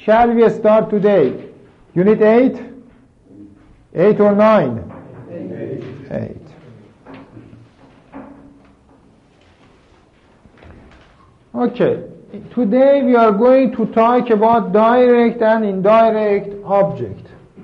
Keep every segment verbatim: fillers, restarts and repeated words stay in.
shall we start today? Unit eight? eight or nine? eight. eight. Okay. Today we are going to talk about direct and indirect object.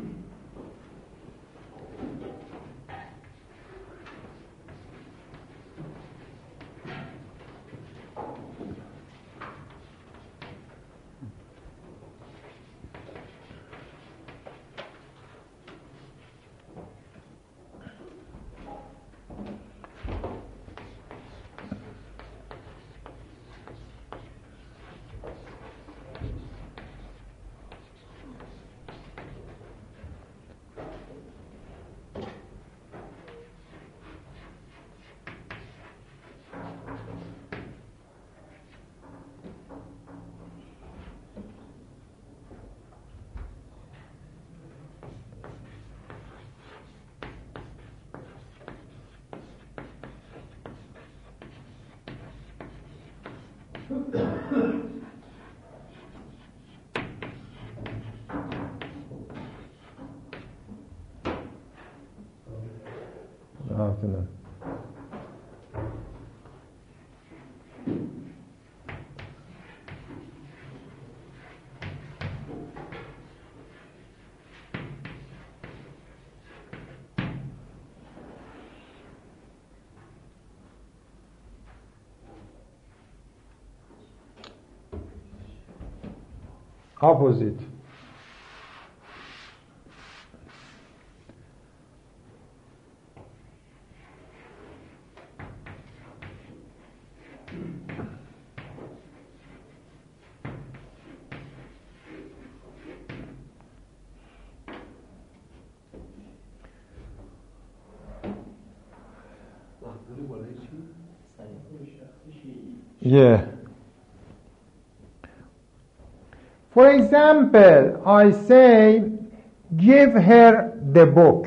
Good afternoon. Opposite. Yeah. For example, I say, give her the book.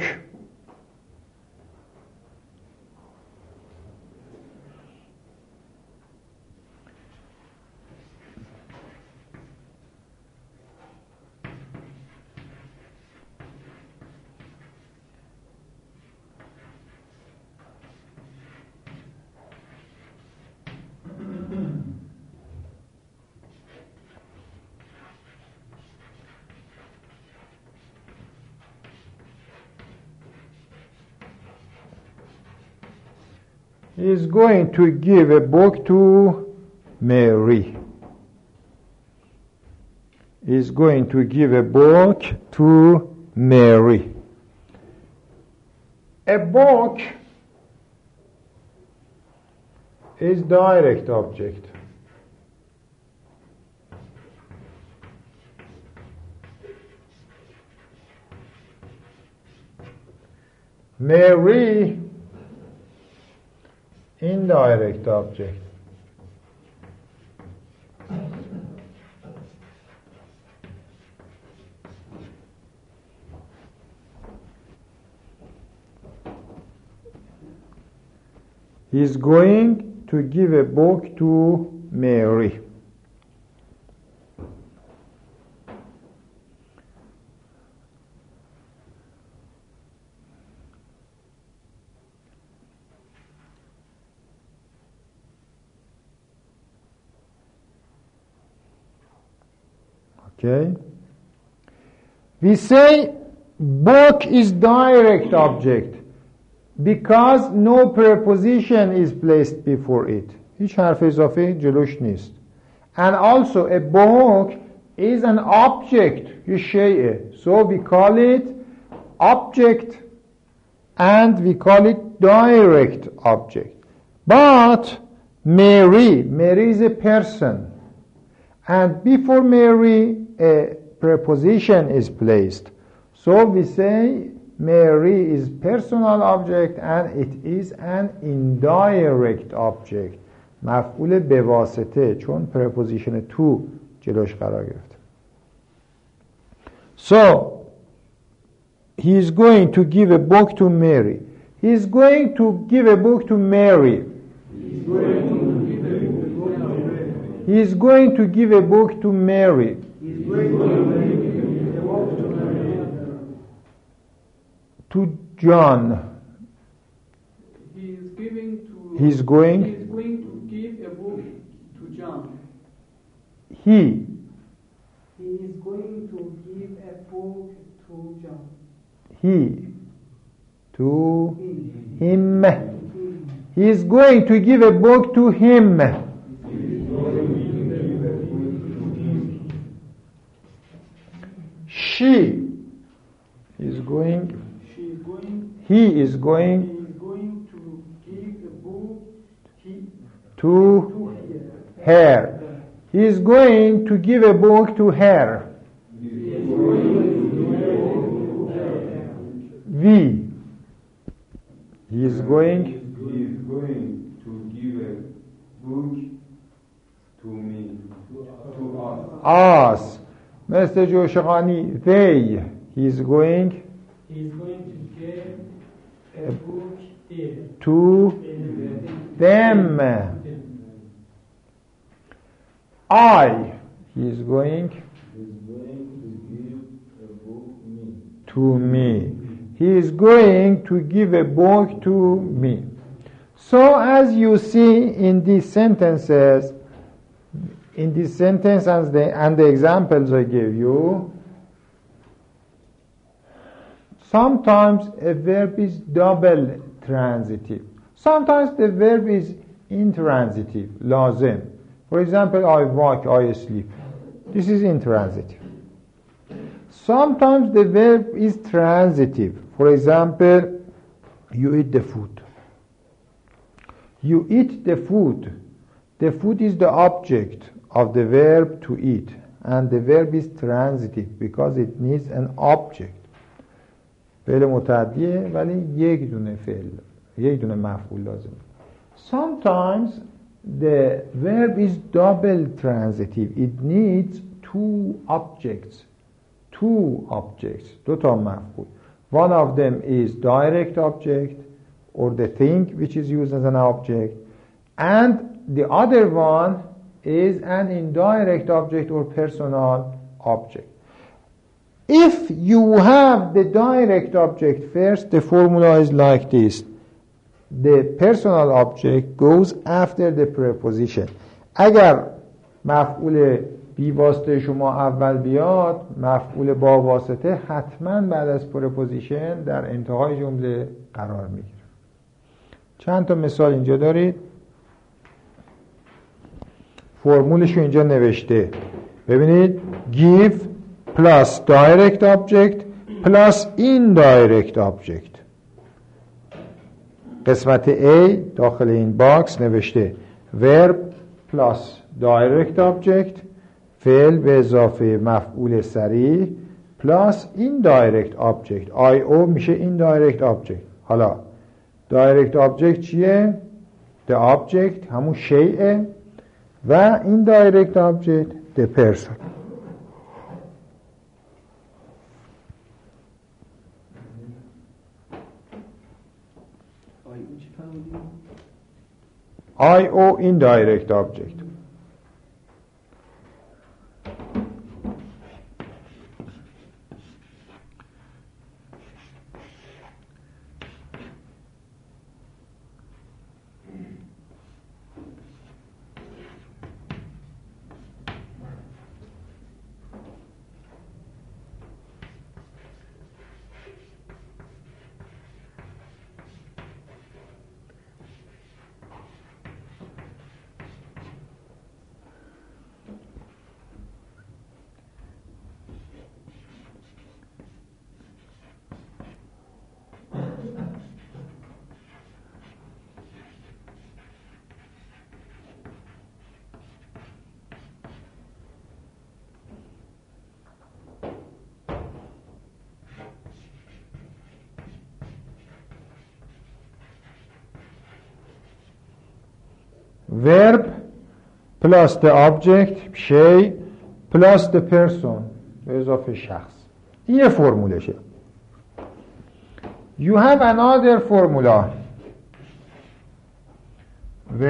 He is going to give a book to Mary. He is going to give a book to Mary. A book is direct object. Mary, indirect object. He is going to give a book to Mary. Okay. We say book is direct object because no preposition is placed before it. هیچ حرف اضافه جلوش نیست. And also a book is an object. یه شیء. So we call it object and we call it direct object. But Mary, Mary is a person. And before Mary, a preposition is placed. So we say Mary is personal object and it is an indirect object. مفعول به واسطه چون preposition to جلوش قرار گرفت. So he is going to give a book to Mary. He is going to give a book to Mary. He is going to give a book to Mary. To John. He is giving to. He's going. He is going to give a book to John. He. He is going to give a book to John. He. To him. He is going to give a book to him. She is going. She is going. He is going. He is going to give a book he, To to her. her. He is going to give a book to her. He is going to give a book to her. We. He is going. He is going to give a book to me, to us. Us. مثل جوشقانی. They. He is going. He is going to give a book there. To them. I. He is going. He is going to give a book me. To me. He is going to give a book to me. So as you see in these sentences, in this sentence and the, and the examples I gave you, sometimes a verb is double transitive. Sometimes the verb is intransitive, lazim. For example, I walk, I sleep. This is intransitive. Sometimes the verb is transitive. For example, you eat the food. You eat the food. The food is the object of the verb to eat. And the verb is transitive because it needs an object. فعل متعدیه ولی یک دونه فعل یک دونه مفعول لازم. Sometimes the verb is double transitive. It needs two objects. Two objects. دو تا مفعول. One of them is direct object or the thing which is used as an object, and the other one is an indirect object or personal object. If you have the direct object first, the formula is like this. The personal object goes after the preposition. اگر مفعول بی واسطه شما اول بیاد، مفعول با واسطه حتما بعد از preposition در انتهای جمله قرار میگیره. چند تا مثال اینجا دارید. فرمولش رو اینجا نوشته. ببینید give plus direct object plus indirect object. قسمت A داخل این باکس نوشته verb plus direct object فعل به اضافه مفعول سریع plus indirect object آی او میشه indirect object. حالا direct object چیه؟ the object همون شیء و indirect object the person. I O indirect object. Verb plus the object شی plus the person به اضافه شخص. این یه فرمولشه. You have another formula.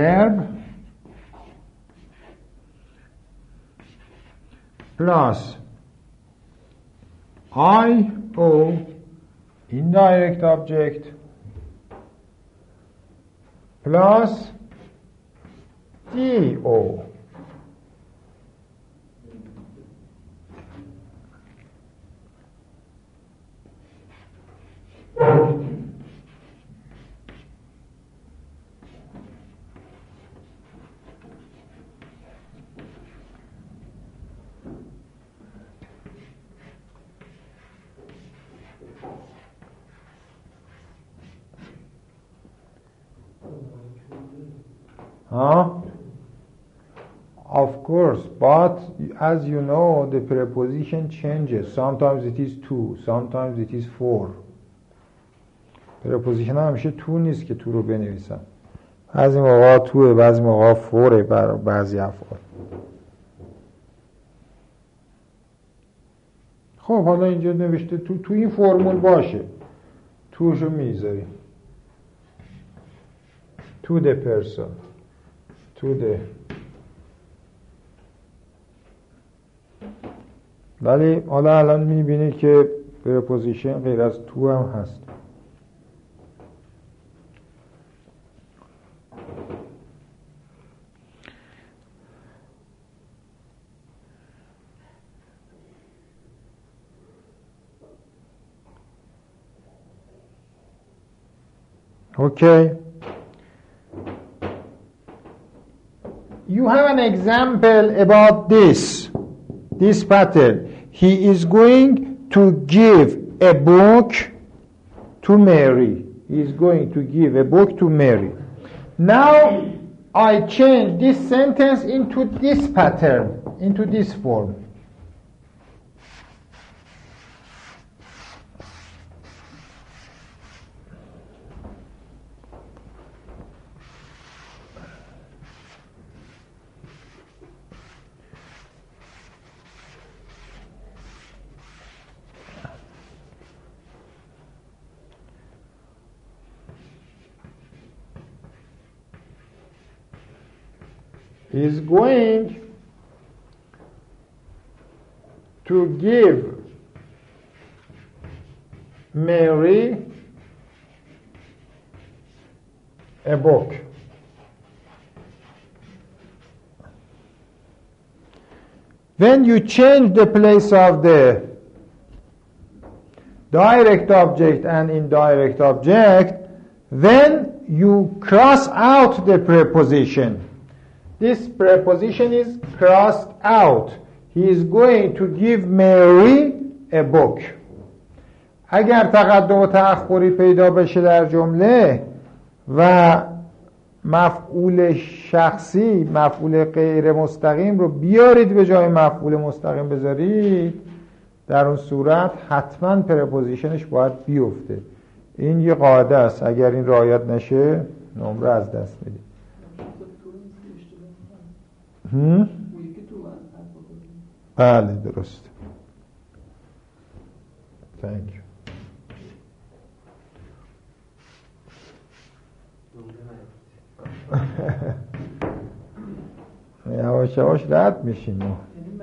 Verb plus I O indirect object plus D O. Huh? Of course, but as you know, the preposition changes. Sometimes it is two, sometimes it is four. preposition همیشه تو نیست که تو رو بنویسم. بعضی موقع توه، بعضی موقع فوره برای بعضی افعال. خب حالا اینجا نوشته تو تو این فرمول باشه. توشو میذاری. To the person. To the. ولی حالا الان میبینید که preposition غیر از تو هم هست. Okay. You have an example about this, this pattern. He is going to give a book to Mary. He is going to give a book to Mary. Now I change this sentence into this pattern, into this form. Is going to give Mary a book. When you change the place of the direct object and indirect object, then you cross out the preposition. This preposition is crossed out. He is going to give Mary a book. اگر تقدم و تأخری پیدا بشه در جمله و مفعول شخصی، مفعول غیر مستقیم رو بیارید به جای مفعول مستقیم بذارید، در اون صورت حتما پرپوزیشنش باید بیفته. این یه قاعده است. اگر این رعایت نشه نمره از دست میدید. هم؟ بله درست. Thank you. یواش یواش رد میشیم ما.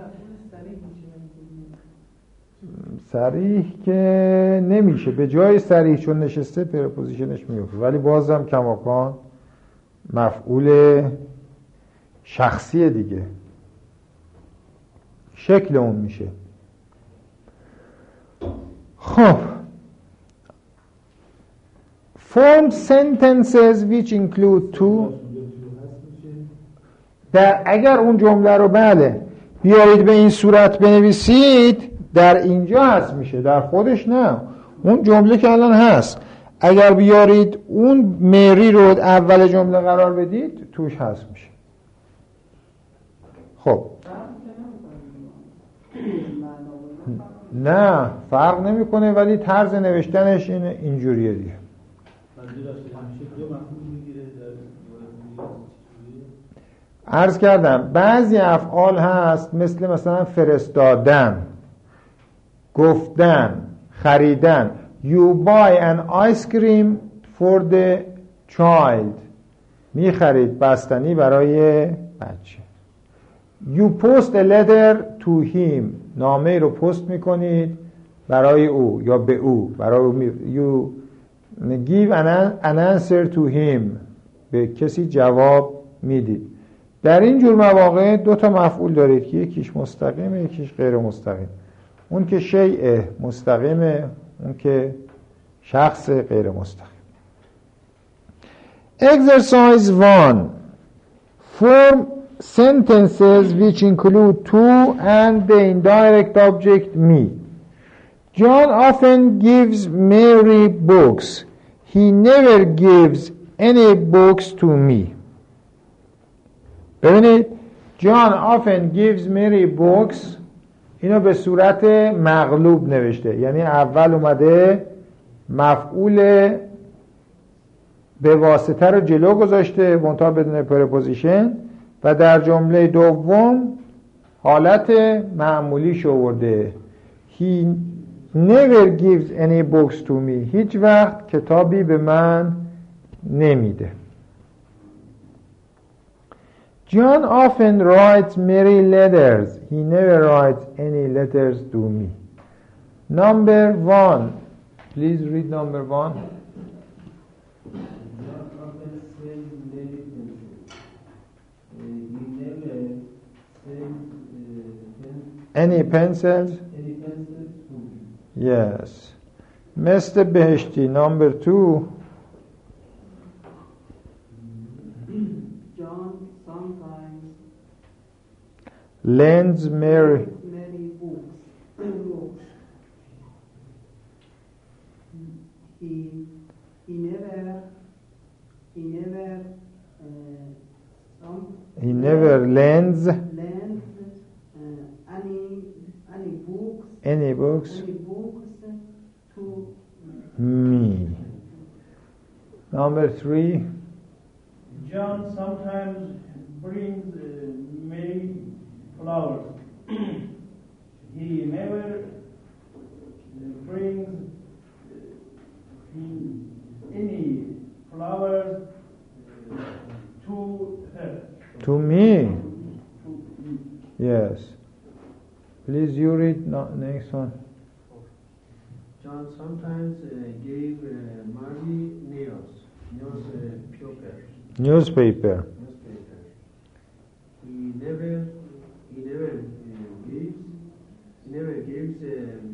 صریح که نمیشه، به جای صریح چون نشسته پرپوزیشنش میفته، ولی بازم کماکان مفعول شخصی دیگه، شکل اون میشه. خب form sentences which include two. در اگر اون جمله رو بله بیارید به این صورت بنویسید، در اینجا هست میشه، در خودش نه. اون جمله که الان هست اگر بیارید اون مری رو اول جمله قرار بدید توش هست میشه. خب نه فرق نمیکنه، ولی طرز نوشتنش این اینجوریه دیگه. عرض کردم بعضی افعال هست مثل مثلا فرستادن، گفتن، خریدن. You buy an ice cream for the child. میخرید بستنی برای بچه. You post a letter to him. نامه رو پست میکنید برای او یا به او برای او می... you give an, an answer to him به کسی جواب میدید. در این جور مواقع دو تا مفعول دارید که یکیش مستقیمه یکیش غیر مستقیم. اون که شیء مستقیمه، اون که شخص غیر مستقیم. Exercise one. Form sentences which include to and the indirect object me. John often gives Mary books. He never gives any books to me. ببینید John often gives Mary books اینو به صورت مغلوب نوشته، یعنی اول اومده مفعول به واسطه رو جلو گذاشته منتها بدون پرپوزیشن و در جمله دوم حالت معمولیش آورده. He never gives any books to me. هیچ وقت کتابی به من نمیده. John often writes Mary letters. He never writes any letters to me. Number one. Please read number one. John often sends Mary pencils. Uh, he never sends uh, pen, Any pencils? any pencils to me. Yes. Mister Beheshti, number two. John sometimes Lends Mary. many books. books. He he never he never uh, some He never lends lends uh, any any books any books any books to me. Number three. John sometimes brings uh, Mary flowers. He never uh, brings uh, any flowers uh, to her. To me. To me. Yes. Please you read no, next one. John sometimes uh, gave uh, Mary nails, nails uh, paper, Newspaper. newspaper. He never, he never uh, gives, he never gives um,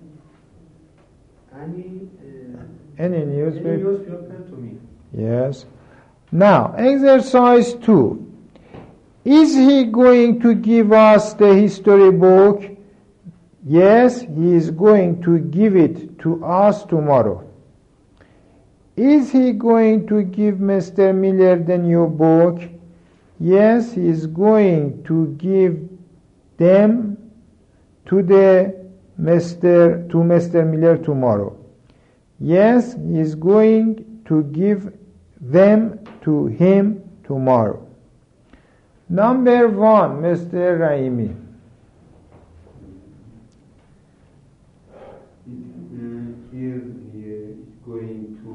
any uh, Any any newspaper. newspaper to me. Yes. Now, exercise two. Is he going to give us the history book? Yes, he is going to give it to us tomorrow. Is he going to give Mister Miller the new book? Yes, he is going to give them to the Mister to Mister Miller tomorrow. Yes, he is going to give them to him tomorrow. Number one, Mister Raimi. Here he is going to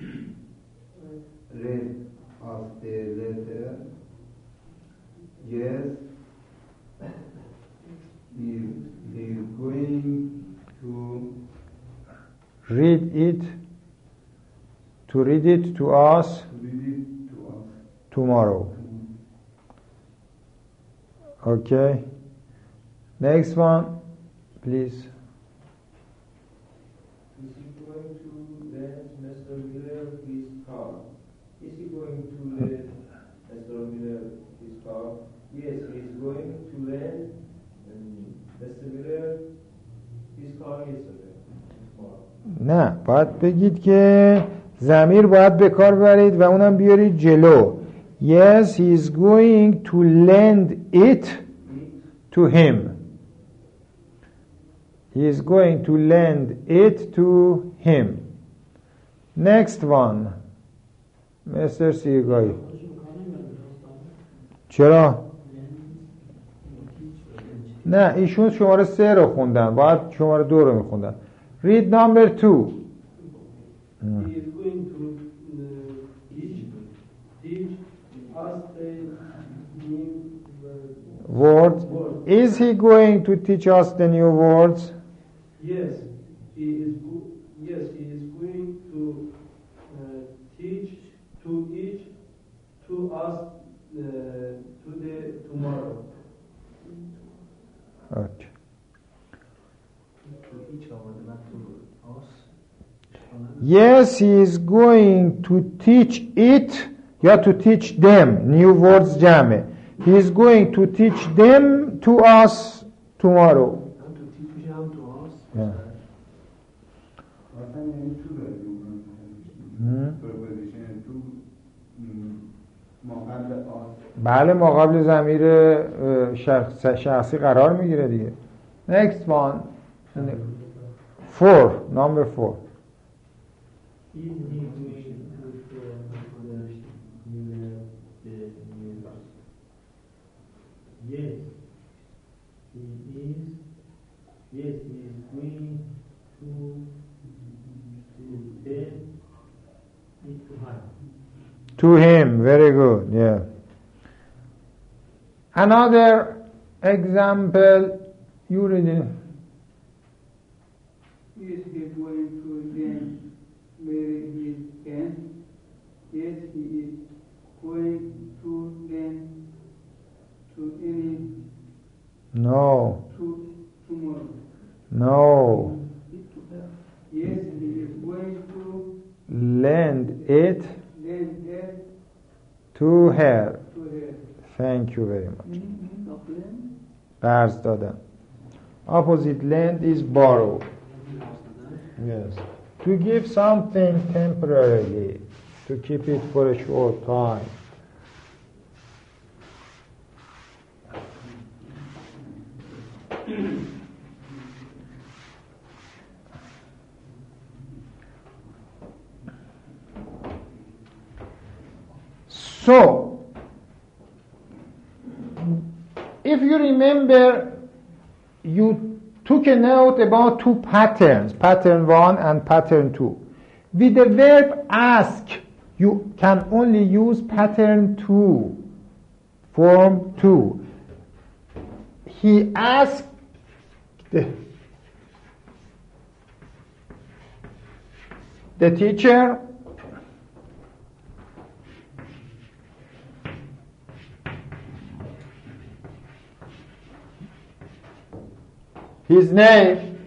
read us the letter. Yes, he he is going to Read it, to read it to us read it to us. tomorrow. Okay. Next one, please. Is he going to lend Mister Miller his car? Is he going to lend Mister Miller his car? Yes, he is going to lend um, Mister Miller his car yesterday. Tomorrow. نه، باید بگید که ضمیر باید به کار برید و اونم بیارید جلو. Yes, he is going to lend it to him. He is going to lend it to him. Next one. Mister سیگایی. چرا؟ نه، ایشون شماره سه رو خوندن، باید شماره دو رو میخوندن. Read number two. He is going to uh, teach, teach us the new uh, Words. word. Is he going to teach us the new words? Yes, he is go- yes, he is going to uh, teach to each to us uh, to the tomorrow. Okay. Yes, he is going to teach it یا to teach them. New words جمعه. He is going to teach them to us tomorrow. هم to teach هم to us. Yeah. مثلا یعنی تو داری Hmm. پروپوزیشن تو ما قبل آس بله ما قبل ضمیر اه، شخص شخصی قرار میگیره دیگه. Next one. Four. Number four. Is he going to the New Year, the New Year? Yes, he is. Yes, he is going to to tell it to her. To him. Very good. Yeah. Another example. You read it. Is he going to then marry his can? Yes, he is going to then to any No. to tomorrow. No. Yes, he is going to Lend it lend it to her. to her. Thank you very much. قرض دادن. Opposite lend is borrow. Yes. To give something temporarily, to keep it for a short time. So, if you remember, you took a note about two patterns, pattern one and pattern two. With the verb ask, you can only use pattern two, form two. He asked the, the teacher his name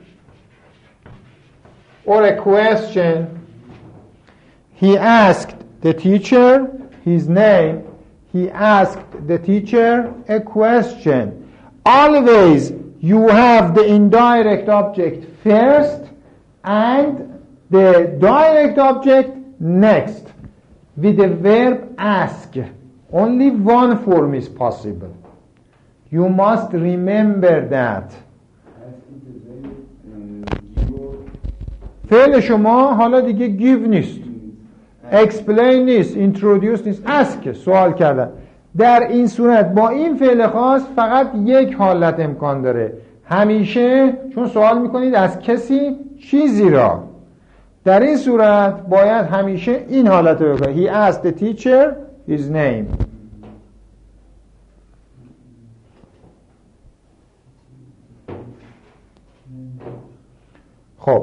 or a question. He asked the teacher his name. He asked the teacher a question. Always you have the indirect object first and the direct object next. With the verb ask, only one form is possible. You must remember that. فعل شما حالا دیگه give نیست، explain نیست، introduce نیست، ask سوال کردن. در این صورت با این فعل خاص فقط یک حالت امکان داره، همیشه چون سوال میکنید از کسی چیزی را، در این صورت باید همیشه این حالت رو بکنید. He asked the teacher his name. خب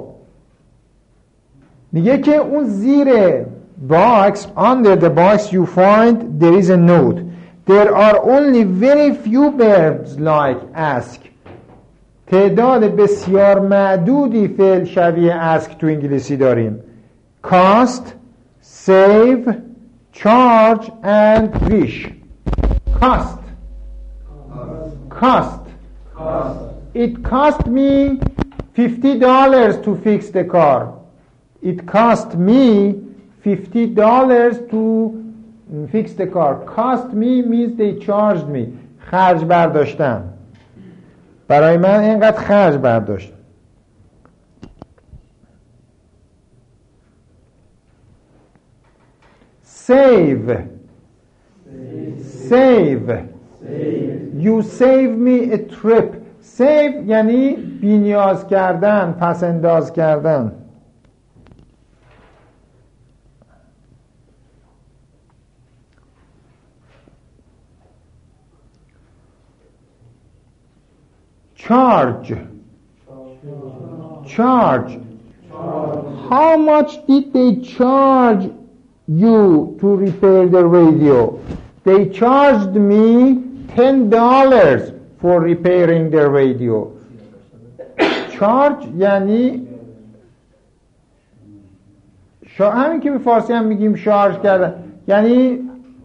میگه که اون زیر box, under the box you find there is a note. There are only very few verbs like ask. تعداد بسیار معدودی فعل شبیه ask تو انگلیسی داریم. Cost, save, charge and wish. Cost. Cost. Cost. It cost me fifty dollars to fix the car. It cost me fifty dollars to fix the car. Cost me means they charged me. خرج برداشتن. برای من اینقدر خرج برداشت. Save. Save. You save me a trip. Save یعنی بی‌نیاز کردن، پسنداز کردن. Charge. Charge. How much did they charge you to repair the radio? They charged me ten dollars for repairing the radio. charge یعنی شا... همین که به فارسی هم میگیم شارژ کردن، یعنی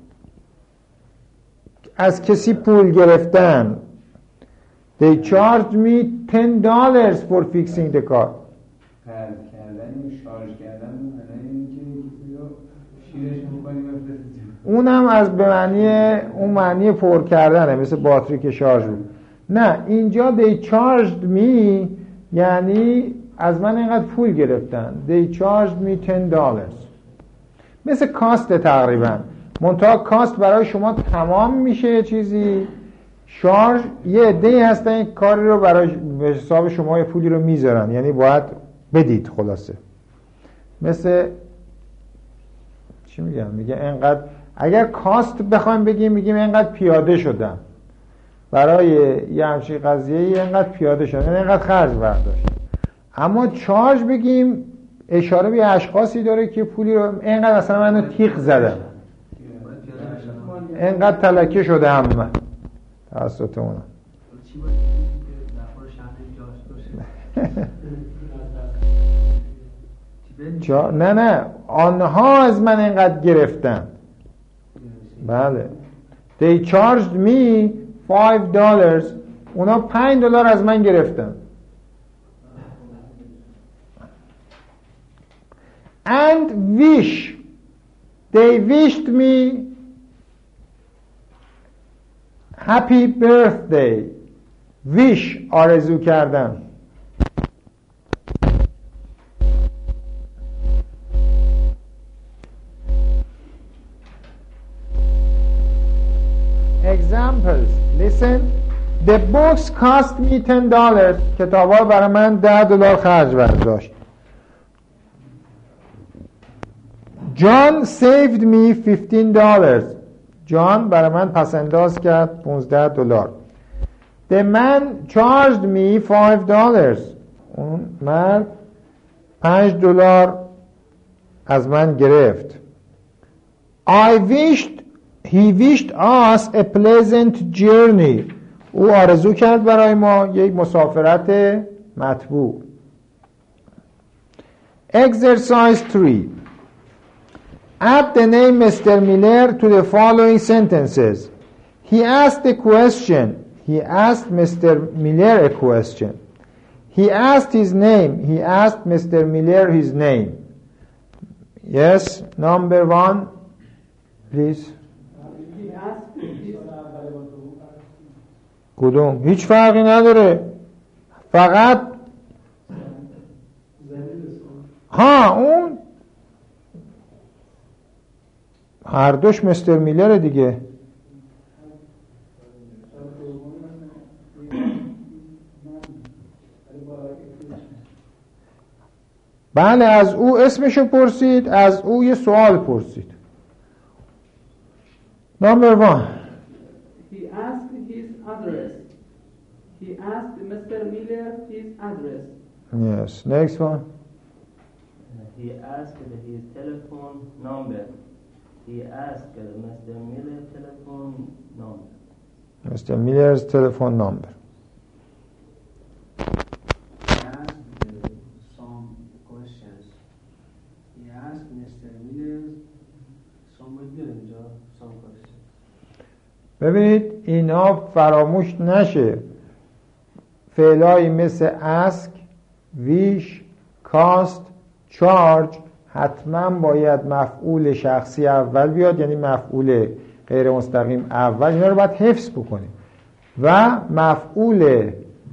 از کسی پول گرفتن. They charged me ten dollars for fixing the car. قرض کردن و شارژ کردن معنی اینه که کسی رو شیرش می‌کنی بفرستی. اونم از به معنی اون معنی پر کردنه، مثل باتری که شارژ بود. نه اینجا they charged me یعنی از من اینقدر پول گرفتن. They charged me ten dollars. مثل کاست تقریبا، منتها کاست برای شما تمام میشه چیزی، شارژ یه عده‌ای هستن این کاری رو برای به حساب شما یه پولی رو میذارن، یعنی باید بدید. خلاصه مثل چی میگم، میگه اینقدر، اگر کاست بخوایم بگیم میگیم اینقدر پیاده شدم برای یه همچین قضیه، اینقدر پیاده شدم یعنی اینقدر خرج برداشت. اما چارج بگیم اشاره به اشخاصی داره که پولی رو اینقدر مثلا منو تیغ زدم، اینقدر تلکه شده هم من توسط اونم. چا؟ نه نه آنها از من اینقدر گرفتن. بله they charged me five dollars. اونا پنج دلار از من گرفتن. and wish they wished me happy birthday. wish آرزو کردن. examples listen. the books cost me ten dollars. کتاب‌ها برای من ده دلار خرج برداشت. John saved me fifteen dollars. جان برای من پسنداز کرد پانزده دلار. The man charged me five dollars. اون مرد پنج دلار از من گرفت. I wished he wished us a pleasant journey. او آرزو کرد برای ما یک مسافرت مطبوع. Exercise three. Add the name Mister Miller to the following sentences. He asked a question. He asked Mister Miller a question. He asked his name. He asked Mister Miller his name. Yes, number one, please. He asked his کدوم؟ هیچ فرقی نداره. فقط ها اون هر دوش مستر میلر دیگه. بله از او اسمشو پرسید، از او یه سوال پرسید. Number one. He asked his address. He asked Mister Miller his address. Yes. Next one. He asked his telephone number. He asked Mister Miller telephone number. Mister Miller's telephone number. He asked uh, some questions. He asked Mister Miller somebody اینجا some questions. ببینید اینا فراموش نشه. فعلایی مثل ask, wish, cost, charge حتما باید مفعول شخصی اول بیاد، یعنی مفعول غیر مستقیم اول. اینا رو باید حفظ بکنیم و مفعول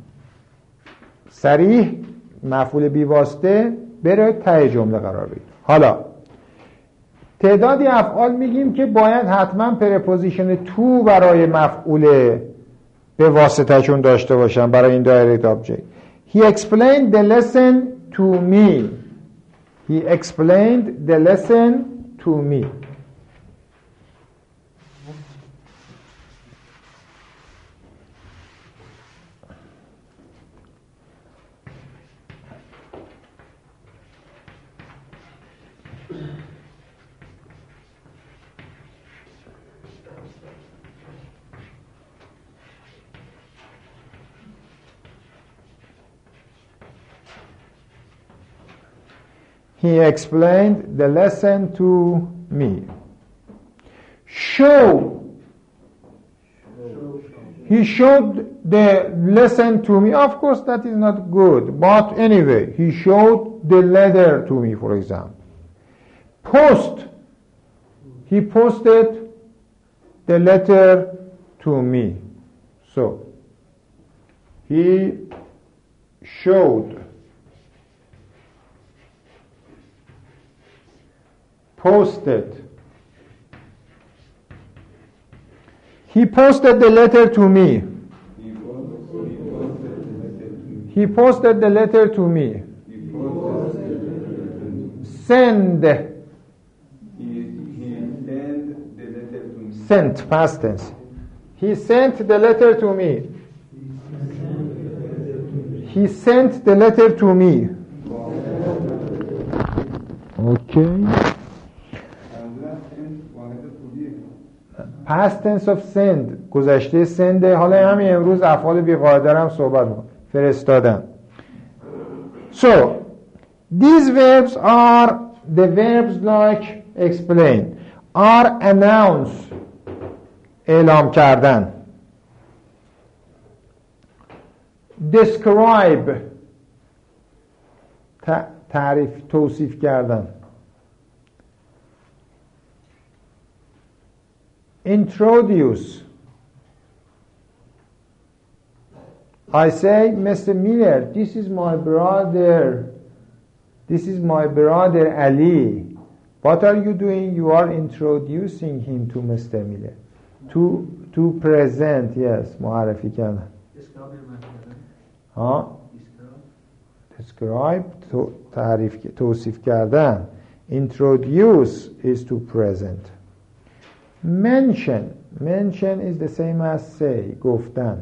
صریح، مفعول بیواسطه بره ته جمله قرار بگیره. حالا تعدادی افعال میگیم که باید حتما پرپوزیشن تو برای مفعول به واسطه چون داشته باشن برای این دایرکت آبجکت. He explained the lesson to me. He explained the lesson to me. He explained the lesson to me. Show. He showed the lesson to me. Of course, that is not good. But anyway, he showed the letter to me, for example. Post. He posted the letter to me. So, he showed, posted. He posted the letter to me. He posted the letter to me. Send. Sent, past tense. He sent the letter to me. He sent the letter to me. Okay. past tense of send، گذشته سنده. حالا همین امروز افعال بی‌قاعده هم صحبت می‌کنم. فرستادن. So these verbs are the verbs like explain, are announce، اعلام کردن، describe، تعریف توصیف کردن، introduce. I say, Mister Miller, this is my brother. This is my brother Ali. What are you doing? You are introducing him to Mister Miller. To to present, yes. معرفی کردن. ها؟ describe تو تعریف توصیف کردن. Introduce is to present. Mention. Mention is the same as say. گفتن.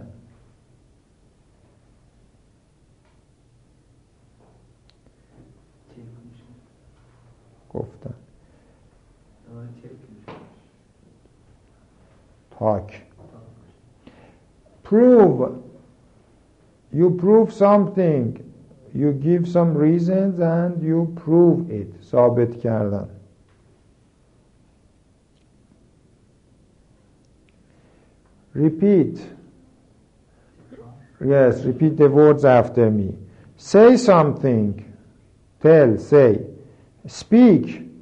گفتن. Talk. Prove. You prove something. You give some reasons and you prove it. ثابت کردن. Repeat. Yes, repeat the words after me. Say something. Tell, say. Speak.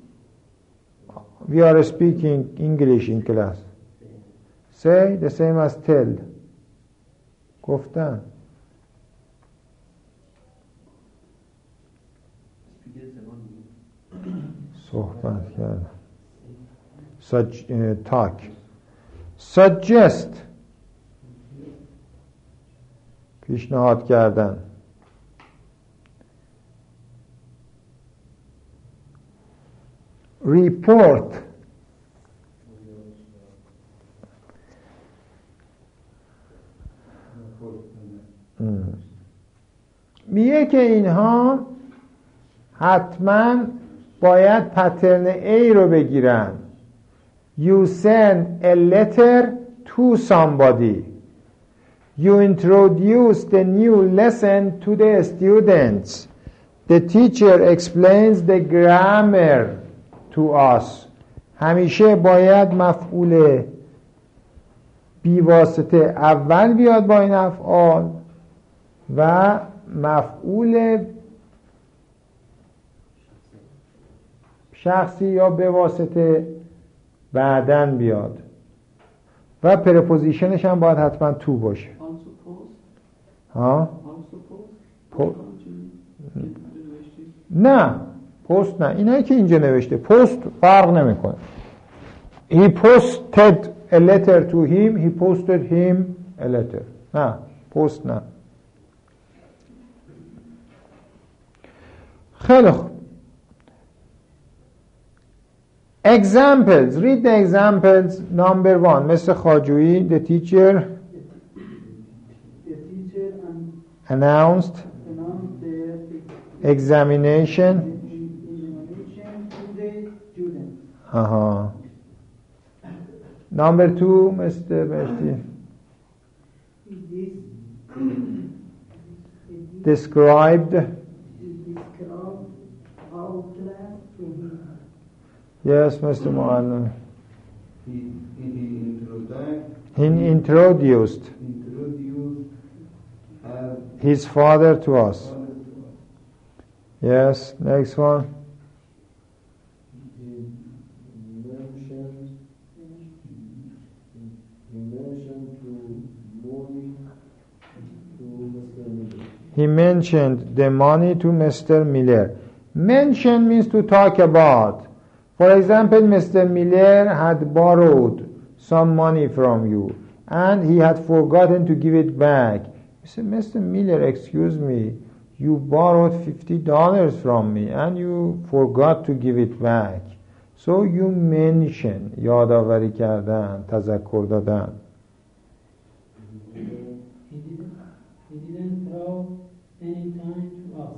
We are speaking English in class. Say the same as tell. گفتن. صحبت کردن. Such, uh, talk. Suggest. پیشنهاد کردن. Report. میگه که اینها حتما باید پترن A رو بگیرن. You send a letter to somebody. You introduce the new lesson to the students. The teacher explains the grammar to us. همیشه باید مفعول بیواسطه اول بیاد با این افعال و مفعول شخصی یا به واسطه بعدن بیاد و پرپوزیشنش هم باید حتما تو باشه. ها؟ پو... نه پست نه، اینایی که اینجا نوشته پست فرق نمیکنه. He posted a letter to him. He posted him a letter. نه پست نه. خیلی خوب. Examples. Read the examples. Number one. مثل خاجویی. The teacher The teacher an- announced announced the examination. examination to the students. Uh-huh. Number two, Mister Mehdi. This Described describe outline Yes, Mister Mu'anna. He, he introduced, He introduced introduced her his father to us. father to us. Yes, next one. He mentioned, he mentioned to money to Mister Miller. He mentioned the money to Mister Miller. Mention means to talk about. For example, Mister Miller had borrowed some money from you and he had forgotten to give it back. You say, Mister Miller, excuse me, you borrowed fifty dollars from me and you forgot to give it back. So you mention, یادآوری کردن، تذکر دادن. He didn't, he didn't throw any time to us.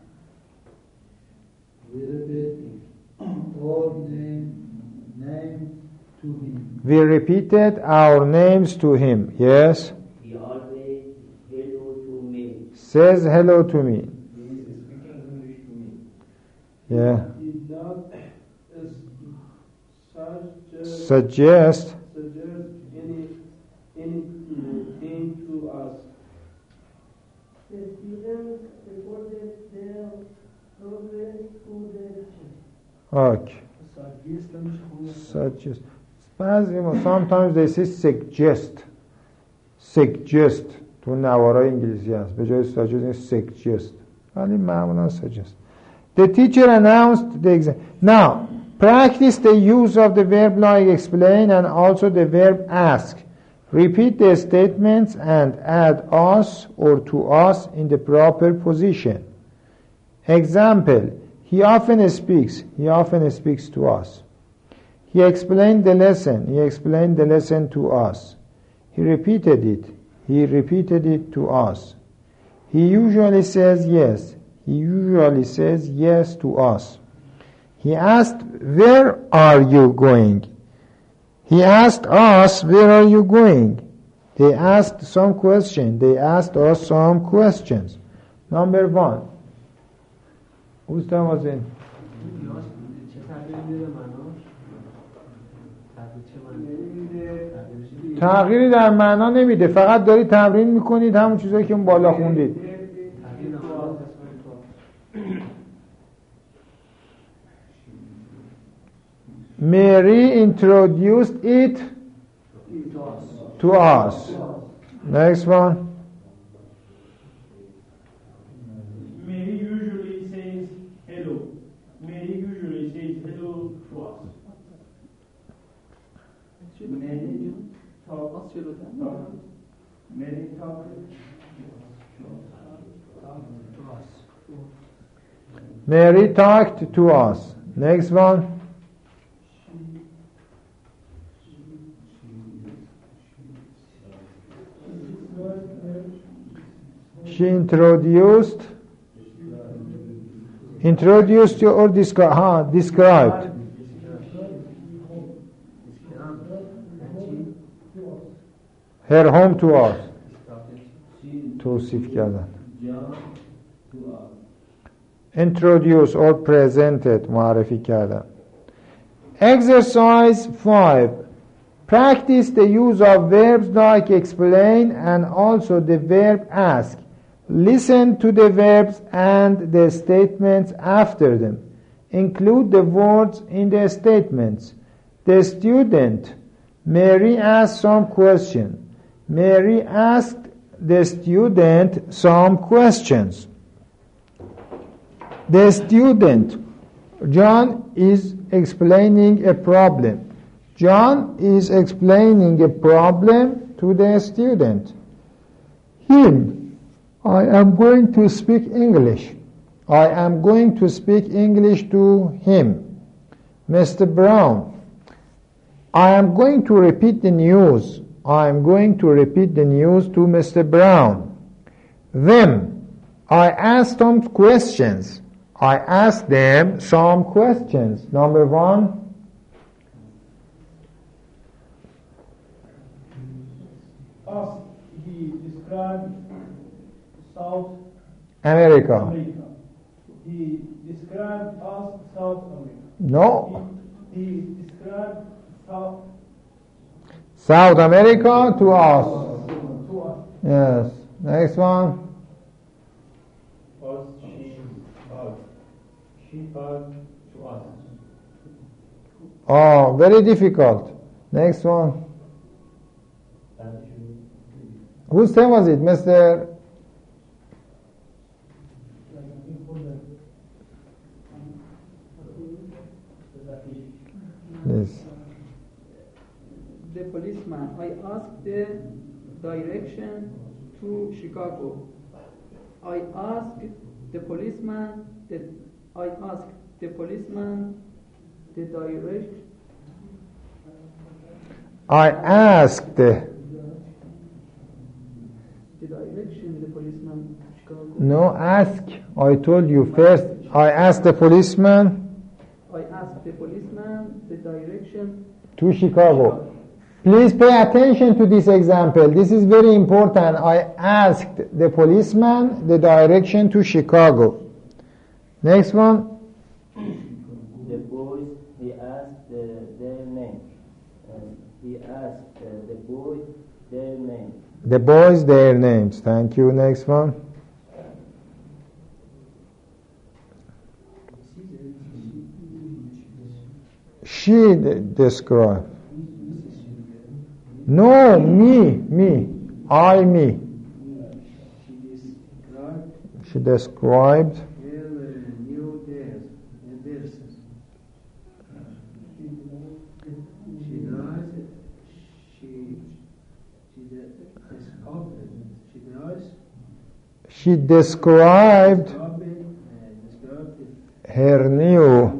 We repeat all name, names to him. We repeated our names to him. Yes? He always hello to me. Says hello to me. He is speaking English to me. Yeah. Did not s- suggest, Suggest suggest any anything to us. The students reported their progress to the teacher. okay. Suggest. بعضی ما- sometimes they say suggest. Suggest. تو نوارای انگلیسی هست. به جای suggest suggest. ولی معمولا suggest. The teacher announced the exam. Now, practice the use of the verb like explain and also the verb ask. Repeat the statements and add us or to us in the proper position. Example, he often speaks. He often speaks to us. He explained the lesson. He explained the lesson to us. He repeated it. He repeated it to us. He usually says yes. He usually says yes to us. He asked, where are you going? He asked us, where are you going? They asked some question. They asked us some questions. Number one. Who's that was in? چه تغییری میده معناش؟ تغییر چه معنی؟ تغییری در معنا نمیده، فقط داری تمرین میکنید همون چیزایی که اون بالا خوندید. تغییر نماز Mary introduced it to us. Next one. Mary usually says hello. Mary usually says hello to us. Mary talk. Mary talk. Mary talked to us. Next one. She introduced introduced you or descri- huh, described her home to us. توصیف کردن. Introduce or presented معرفی کردن. Exercise five. Practice the use of verbs like explain and also the verb ask. Listen to the verbs and the statements after them. Include the words in the statements. The student, Mary asked some question. Mary asked the student some questions. The student, John is explaining a problem. John is explaining a problem to the student. Him, I am going to speak English. I am going to speak English to him. Mister Brown, I am going to repeat the news. I am going to repeat the news to Mister Brown. Them, I asked some questions. I asked them some questions. Number one. Us, he described South America. America. He described us South America. No. he described South, South America to us. to us. Yes. Next one. Us, she, us. She talked to us. Oh, very difficult. Next one. And she, Whose turn was it, Mister Please. The policeman, I asked the direction to Chicago. I asked the policeman, the, I asked the policeman the direction. I asked. The direction the policeman to Chicago. No, ask. I told you first. I asked the policeman I asked the policeman the direction to Chicago. Please pay attention to this example. This is very important. I asked the policeman the direction to Chicago. Next one. The boys, he asked uh, their name. And he asked uh, the boys their name. The boys, their names. Thank you. Next one. She described. No, me, me. I, me. She described. She described her new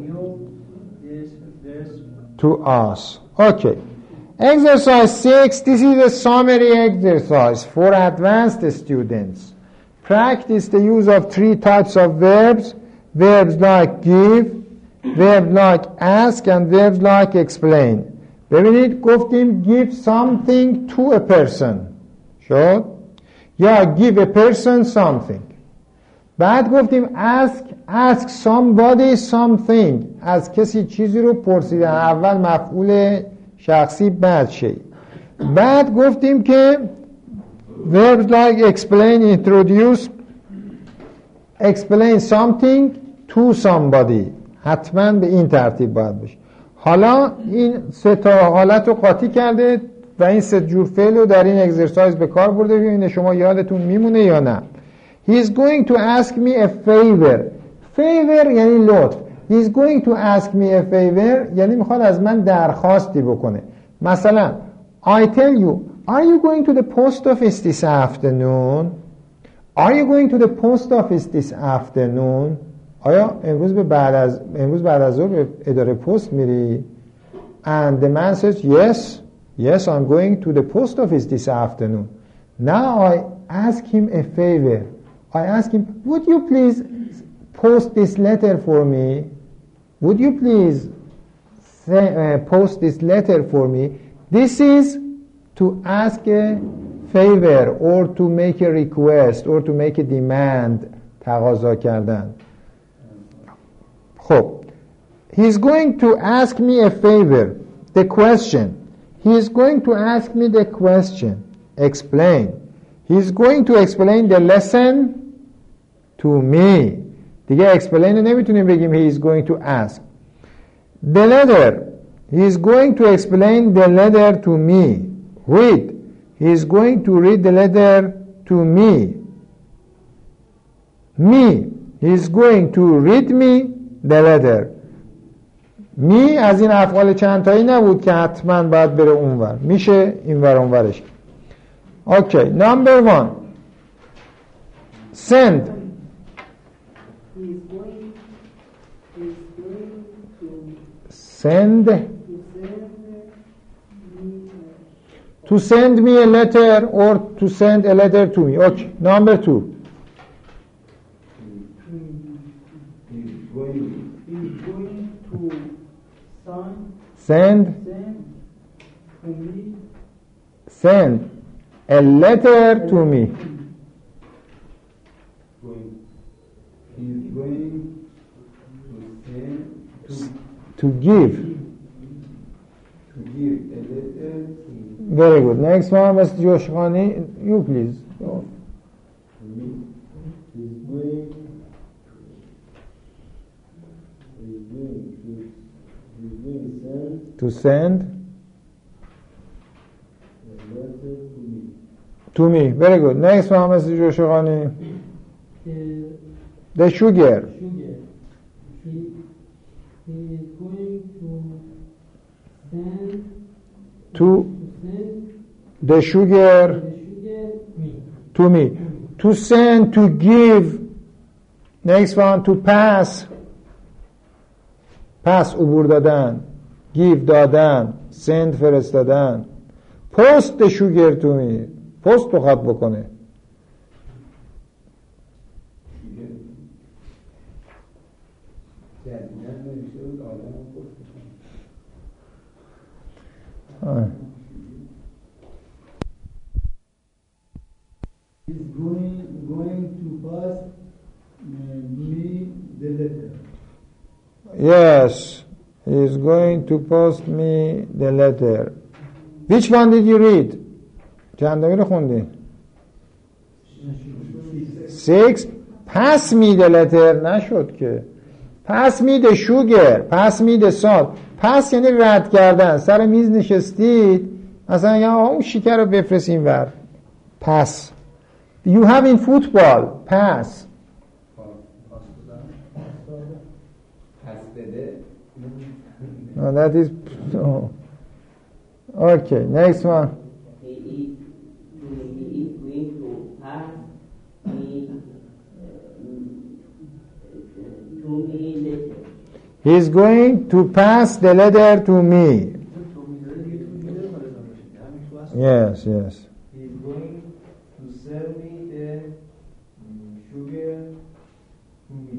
to us. Okay. Exercise six. This is a summary exercise for advanced students. Practice the use of three types of verbs. Verbs like give, verbs like ask, and verbs like explain. ببینید گفتیم give something to a person. شد؟ یا give a person something. بعد گفتیم ask ask somebody something. از کسی چیزی رو پرسیدن. اول مفعول شخصی بعد شی. بعد گفتیم که verbs like explain, introduce, explain something to somebody. حتما به این ترتیب باید بشه. حالا این سه تا حالت رو قاطی کرده و این سه جور فعل رو در این اکسرسایز به کار برده. ببینید شما یادتون میمونه یا نه. He is going to ask me a favor. Favor یعنی لطف. He is going to ask me a favor یعنی میخواد از من درخواستی بکنه. مثلا I tell you, are you going to the post office this afternoon? Are you going to the post office this afternoon? آیا امروز به بعد از امروز بعد از ظهر به اداره پست میری؟ And the man says yes, yes I'm going to the post office this afternoon. Now I ask him a favor. I ask him, would you please post this letter for me? Would you please say, uh, post this letter for me? This is to ask a favor or to make a request or to make a demand. تقاضا کردن. خب. He's going to ask me a favor. The question. He's going to ask me the question. Explain. He's going to explain the lesson to me. دیگه explain نمیتونیم بگیم he is going to ask. The letter. He is going to explain the letter to me. Read. He is going to read the letter to me. Me. He is going to read me the letter. می از این افعال چند تایی نبود که حتما باید بره اونور. میشه اینور اونورش. Okay, number one. Send. He is going, he is going to, Send. to send me To send me a letter or to send a letter to me. Okay, number two. He is going He is going to send, Send. send to me Send a letter to me. going he is going to send to To give. Very good. Next one, Mister Joshkhani, you please. Go. He's going, he's going to, he's going to send To send a letter to me. to me. Very good. Next one, Mister Joshkhani. The The sugar. sugar. He, he is going to send To to send the sugar the sugar me. to me. To send, to give. Next one, to pass. pass عبور دادن. give دادن. send فرستادن. post the sugar to me. post رو خط بکنه. آه. He's going, going to pass uh, me the letter. Yes, he is going to post me the letter. Which one did you read? چندمی رو خوندی؟ Six. Pass me the letter نشد که. Pass me the sugar. Pass me the salt. Pass یعنی رد کردن. سر میز نشستید مثلا یا اون شکر رو بفرست این ور. Pass. You have in football. Pass. No, that is oh. Okay, next one. He is, he is going to pass me uh, to me later. He is going to pass the letter to me. Yes, yes. He is going to sell me the um, sugar to me.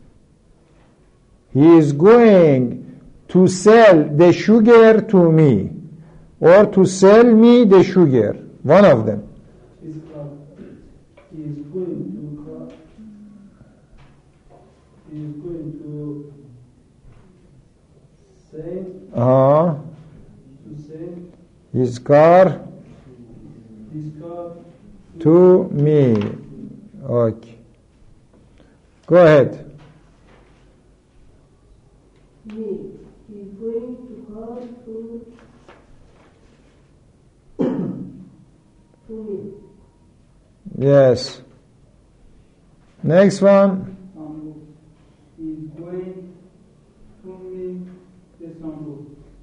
He is going to sell the sugar to me, or to sell me the sugar. One of them. He's, uh, he is going to uh, he is going to send Uh, to send his car his car to me. Okay. Go ahead. Me. He's going to call to to me. Yes. Next one. sandbook. He is going to me the sandbook.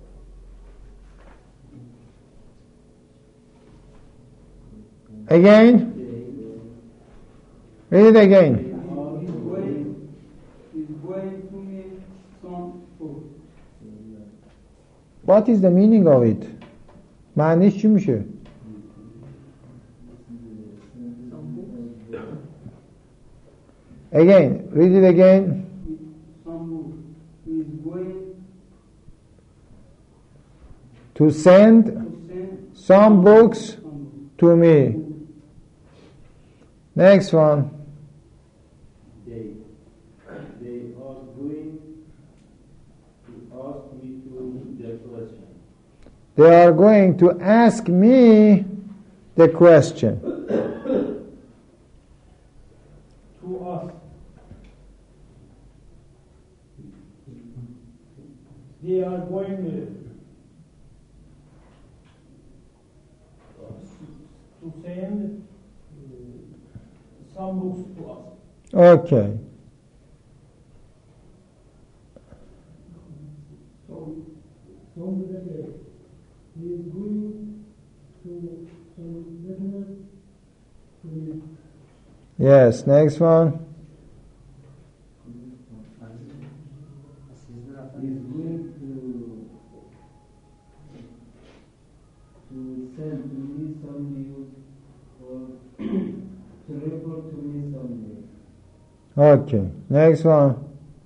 Again. Read it again. Uh, he's going he's going to me some food. What is the meaning of it? معنیش چی میشه؟ Again, read it again. Sandbook. He is going To send to send some books sandbook. to me. Next one. They, they are going to ask me to the question. They are going to ask me the question. To us. They are going uh, to send uh, some books to us. Okay. So, so that he is going to some letter to me. Yes, next one. He is going to to send to me some news or to report to me some news. Okay, next one.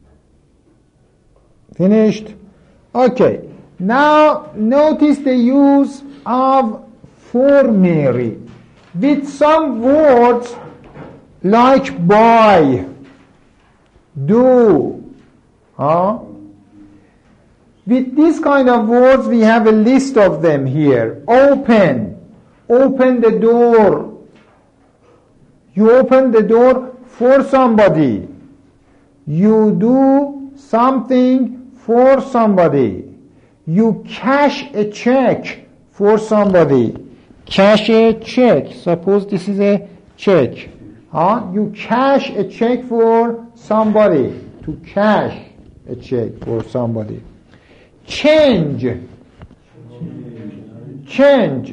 Finished? Okay. Now notice the use of formary with some words like buy, do, huh? With this kind of words, we have a list of them here. Open. Open the door. You open the door for somebody. You do something for somebody. You cash a check for somebody. Cash a check. Suppose this is a check. Huh? You cash a check for somebody. To cash a check for somebody. Change. Change.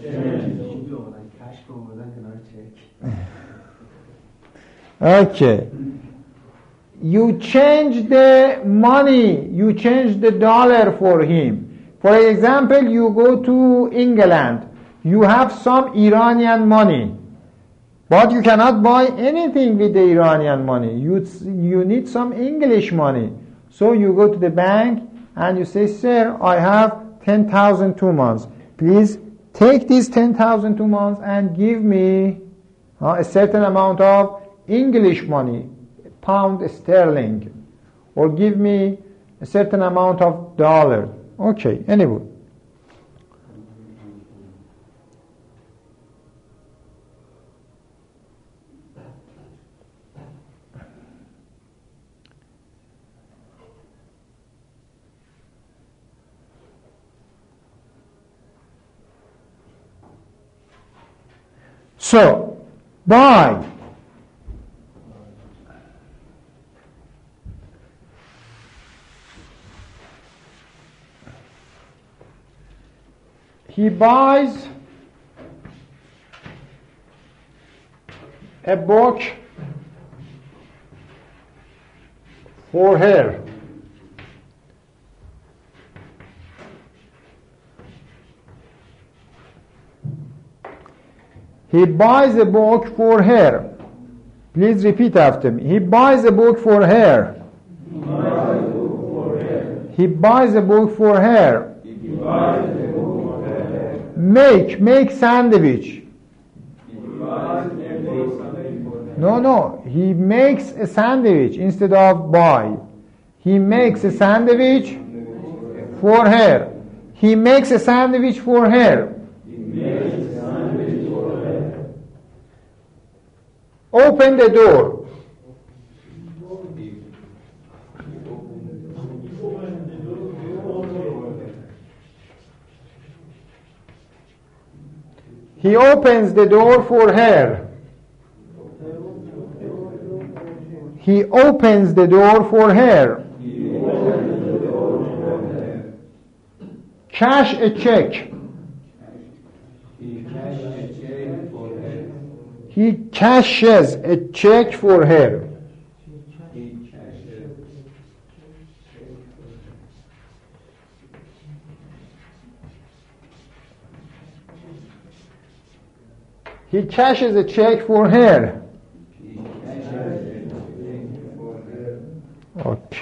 Okay. You change the money. You change the dollar for him. For example, you go to England. You have some Iranian money. But you cannot buy anything with the Iranian money. You, you need some English money. So you go to the bank and you say, sir, I have ten thousand tumans. Please take these ten thousand tumans and give me uh, a certain amount of English money, pound sterling, or give me a certain amount of dollar. Okay, anyway. So, buy. He buys a book for her. He buys a book for her. Please repeat after me. He buys a book for her. He buys a book for her. He buys a book for her. He buys a book for her. Make, make sandwich. He buys a book for her. No, no. He makes a sandwich instead of buy. He makes a sandwich for her. He makes a sandwich for her. He makes a sandwich for her. Open the door. He opens the door for her. He opens the door for her. He opens the door for her. Cash a check. He cashes a check for her. He cashes a check for her. He cashes. He cashes a check for her. He cashes a check for her. Okay.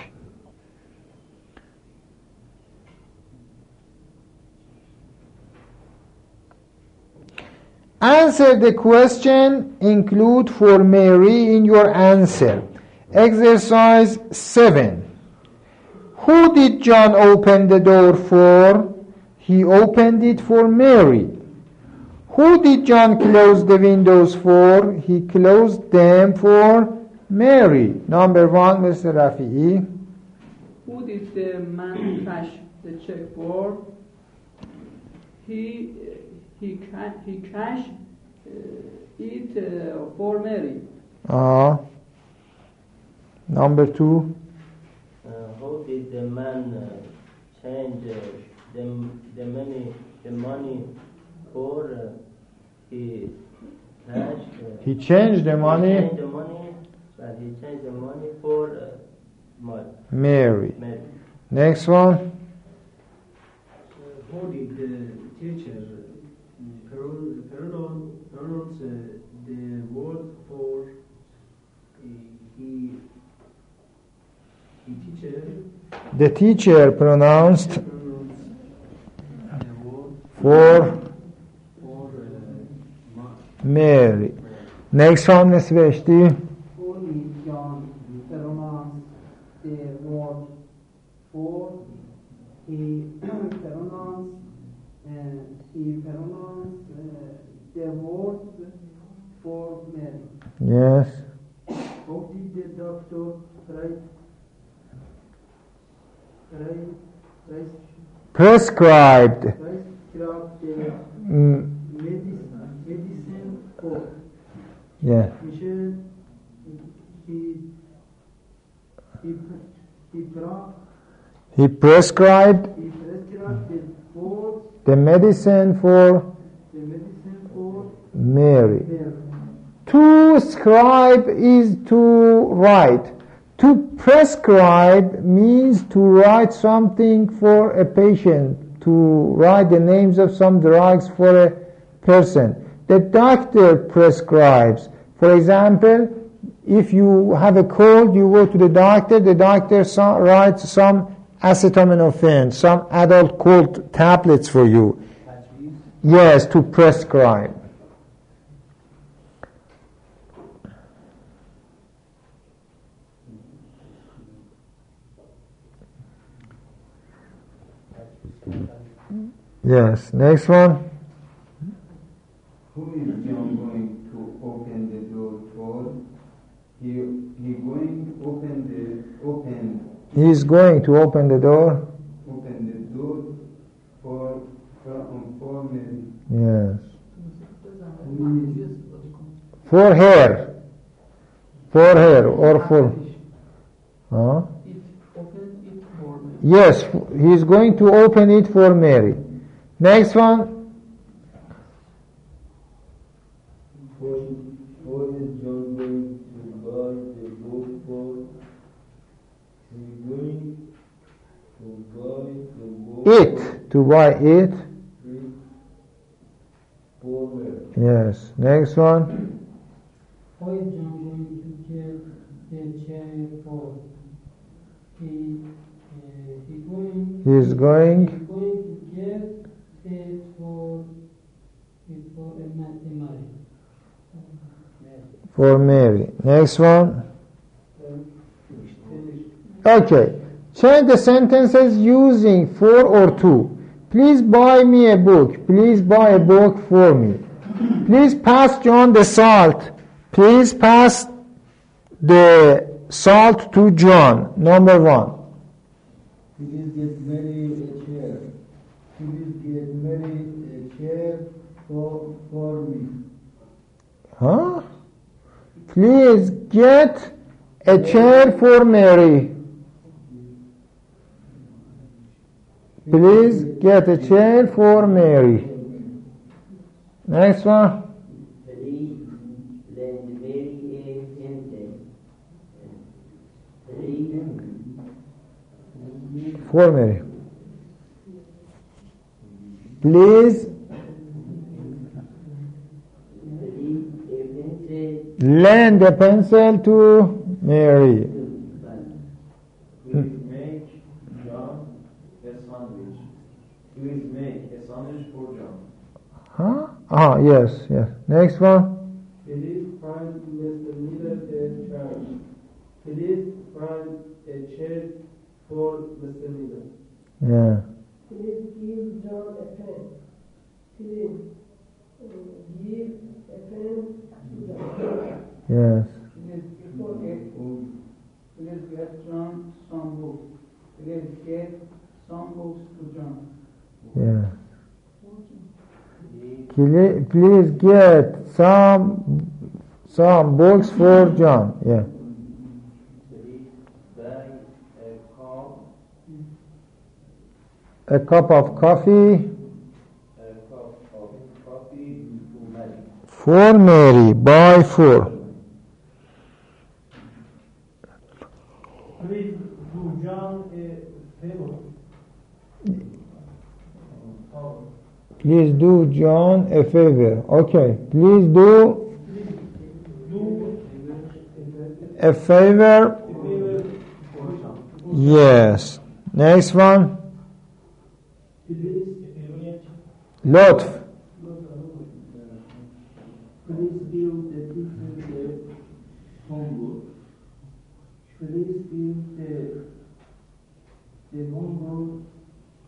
Answer the question, include for Mary in your answer. Exercise seven. Who did John open the door for? He opened it for Mary. Who did John close the windows for? He closed them for Mary. Number one, Mister Rafi'i. Who did the man cash the check for? He he ca- he cashed uh, it uh, for Mary. Uh, number two. Uh, how did the man uh, change uh, the, the money the money for uh, he cash? Uh, He changed the He money. changed the money, but he changed the money for uh, Mary. Mary. Mary. Next one. How did the teacher pronounce pronounce uh, the word for uh, he he teacher The teacher pronounced pronounce the word for for uh, Ma- Mary. Next one, Miss Veshti. Who did John pronounce the word for he pronounced uh, he pronounced uh, the word for Mary. Yes. How did the doctor write? Write, write, Prescribed. prescribe the Mm, medicine, medicine for yeah. Michel? He he he brought He prescribed he prescribed the for the medicine for the medicine for Mary. Mary. To scribe is to write. To prescribe means to write something for a patient, to write the names of some drugs for a person. The doctor prescribes. For example, if you have a cold, you go to the doctor, the doctor so, writes some acetaminophen, some adult cold tablets for you. Yes, to prescribe. Yes, next one. Who is John going to open the door for? He he going to open the open He is going to open the door. open the door for for for Mary. Yes. For her. For her or for. Huh? Yes, he is going to open it for Mary. Next one. What is John going to buy the book for? He's going to buy the book It. To buy it. for Mary. Yes. Next one. How is John going to get the chair for? He uh, he going He is going. he going to get it for it for a mathematics. For Mary. Next one. Okay. Change the sentences using for or to. Please buy me a book. Please buy a book for me. Please pass John the salt. Please pass the salt to John. Number one. Please get Mary a chair. Please get Mary a chair for, for me. Huh? Please get a chair for Mary. Please get a chair for Mary. Next one. Please lend Mary a pencil. Please For Mary. Please lend a pencil to Mary. Please make John a sandwich. Please make a sandwich for John. Huh? Ah, yes, yes. Next one. Please find Mister Miller a chair. Please find a chair for Mister Miller. Yeah. Please give John a pen. Please uh, give a pen to John. Yes. Please get please get John some books. Please get some books to John. Yeah. Ple- Please get some some books for John. Yeah. buy a cup, A cup of coffee a cup of coffee to Mary. for Mary. Buy for. Please do John a favor. Please do John a favor. Okay. Please do Do a favor. a favor for John. Yes. Next one. Please لطف. Please give the teacher the homework. Please give the the homework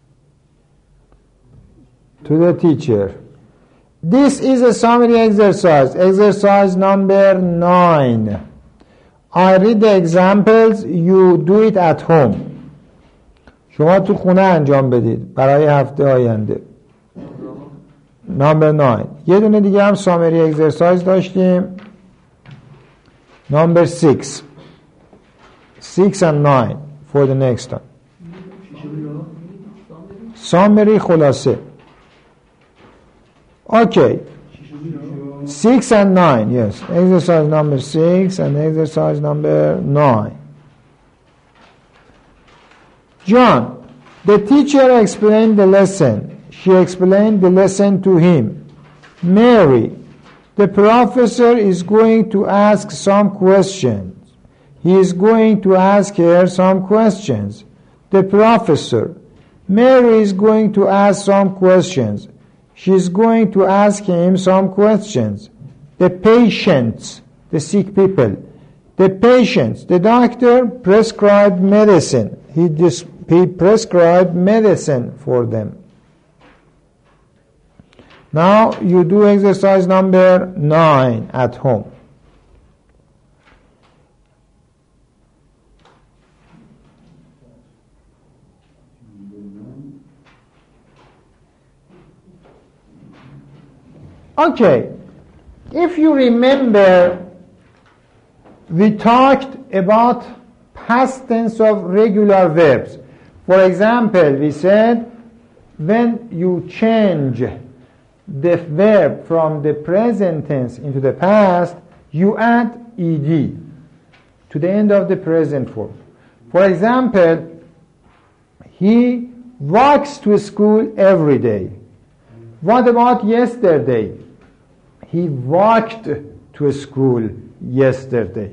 To the teacher. This is a summary exercise. Exercise number nine. I read the examples. You do it at home. شما تو خونه انجام بدید برای هفته آینده. Number nine. یه دونه دیگه هم summary exercise داشتیم. Number six. Six and nine for the next time. Summary خلاصه. Okay. Six and nine, yes. Exercise number six and exercise number nine. John, the teacher explained the lesson. She explained the lesson to him. Mary, the professor is going to ask some questions. He is going to ask her some questions. The professor, Mary is going to ask some questions. She is going to ask him some questions. The patients, the sick people. The patients, the doctor prescribed medicine. He, dis- he prescribed medicine for them. Now you do exercise number nine at home. Okay, if you remember, we talked about past tense of regular verbs. For example, we said when you change the verb from the present tense into the past, you add ed to the end of the present form. For example, he walks to school every day. What about yesterday? He walked to school yesterday.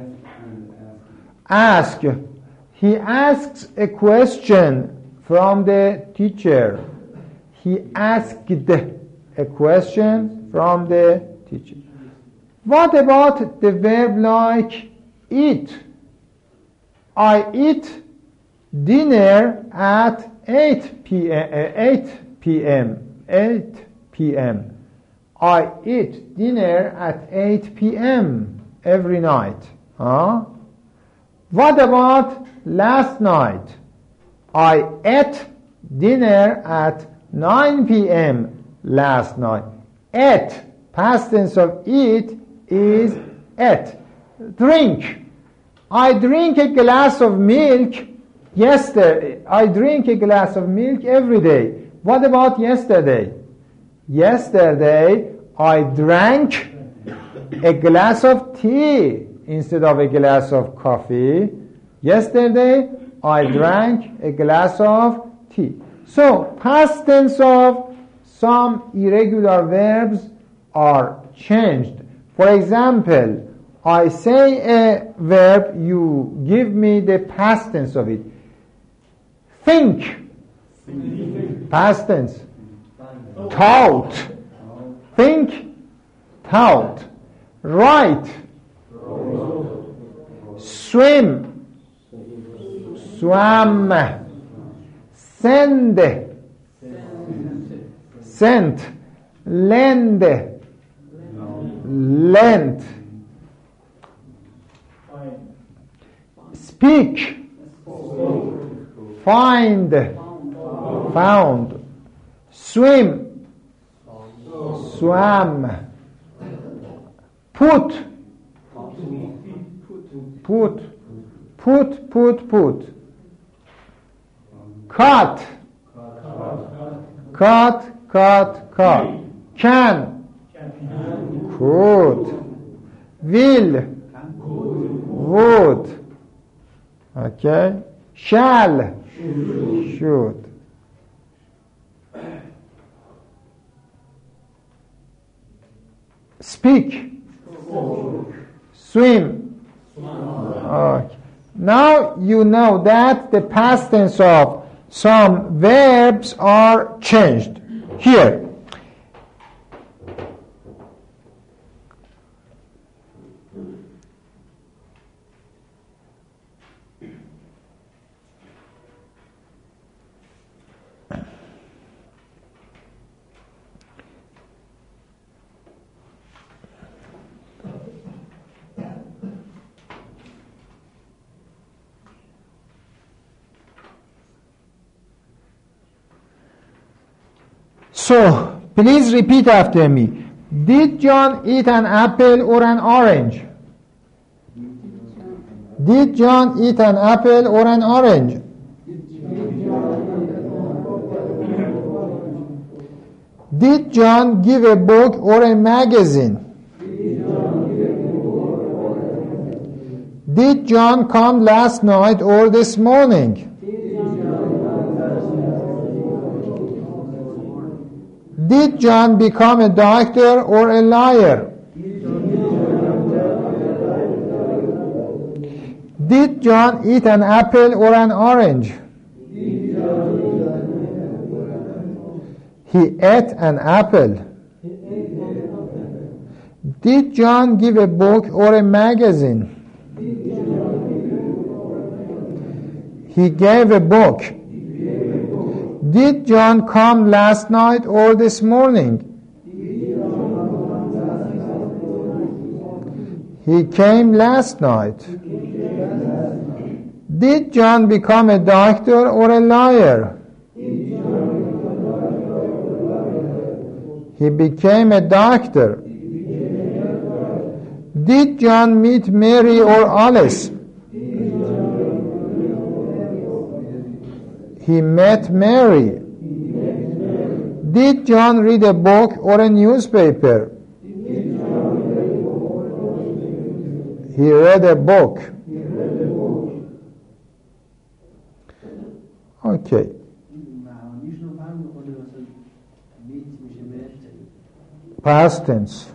Ask. He asks a question from the teacher. He asked a question from the teacher. What about the verb like eat? I eat dinner at eight p.m. eight p.m. I eat dinner at eight p.m. every night. Huh? What about last night? I ate dinner at nine p.m. last night. Ate, past tense of eat is ate. Drink. I drink a glass of milk yesterday. I drink a glass of milk every day. What about yesterday? Yesterday, I drank a glass of tea instead of a glass of coffee. Yesterday, I drank a glass of tea. So, past tense of some irregular verbs are changed. For example, I say a verb, you give me the past tense of it. Think. Past tense. Thought. Think. Thought. Write. Swim. Swam. Send. Sent. Lend. Lent. Speak. Find. Found. Swim. Swam. Put. Put. Put, put, put. Cut. Cut, cut, cut. Can. Could. Will. Would. Okay. Shall. Should. Speak. Swim. Okay. Now you know that the past tense of some verbs are changed. Here. So, please repeat after me. Did John eat an apple or an orange? Did John eat an apple or an orange? Did John give a book or a magazine? Did John come last night or this morning? Did John become a doctor or a lawyer? Did John eat an apple or an orange? He ate an apple. Did John give a book or a magazine? He gave a book. Did John come last night or this morning? He came last night. Did John become a doctor or a lawyer? He became a doctor. Did John meet Mary or Alice? He met Mary. Did John read a book or a newspaper? He read a book. Okay. Past tense.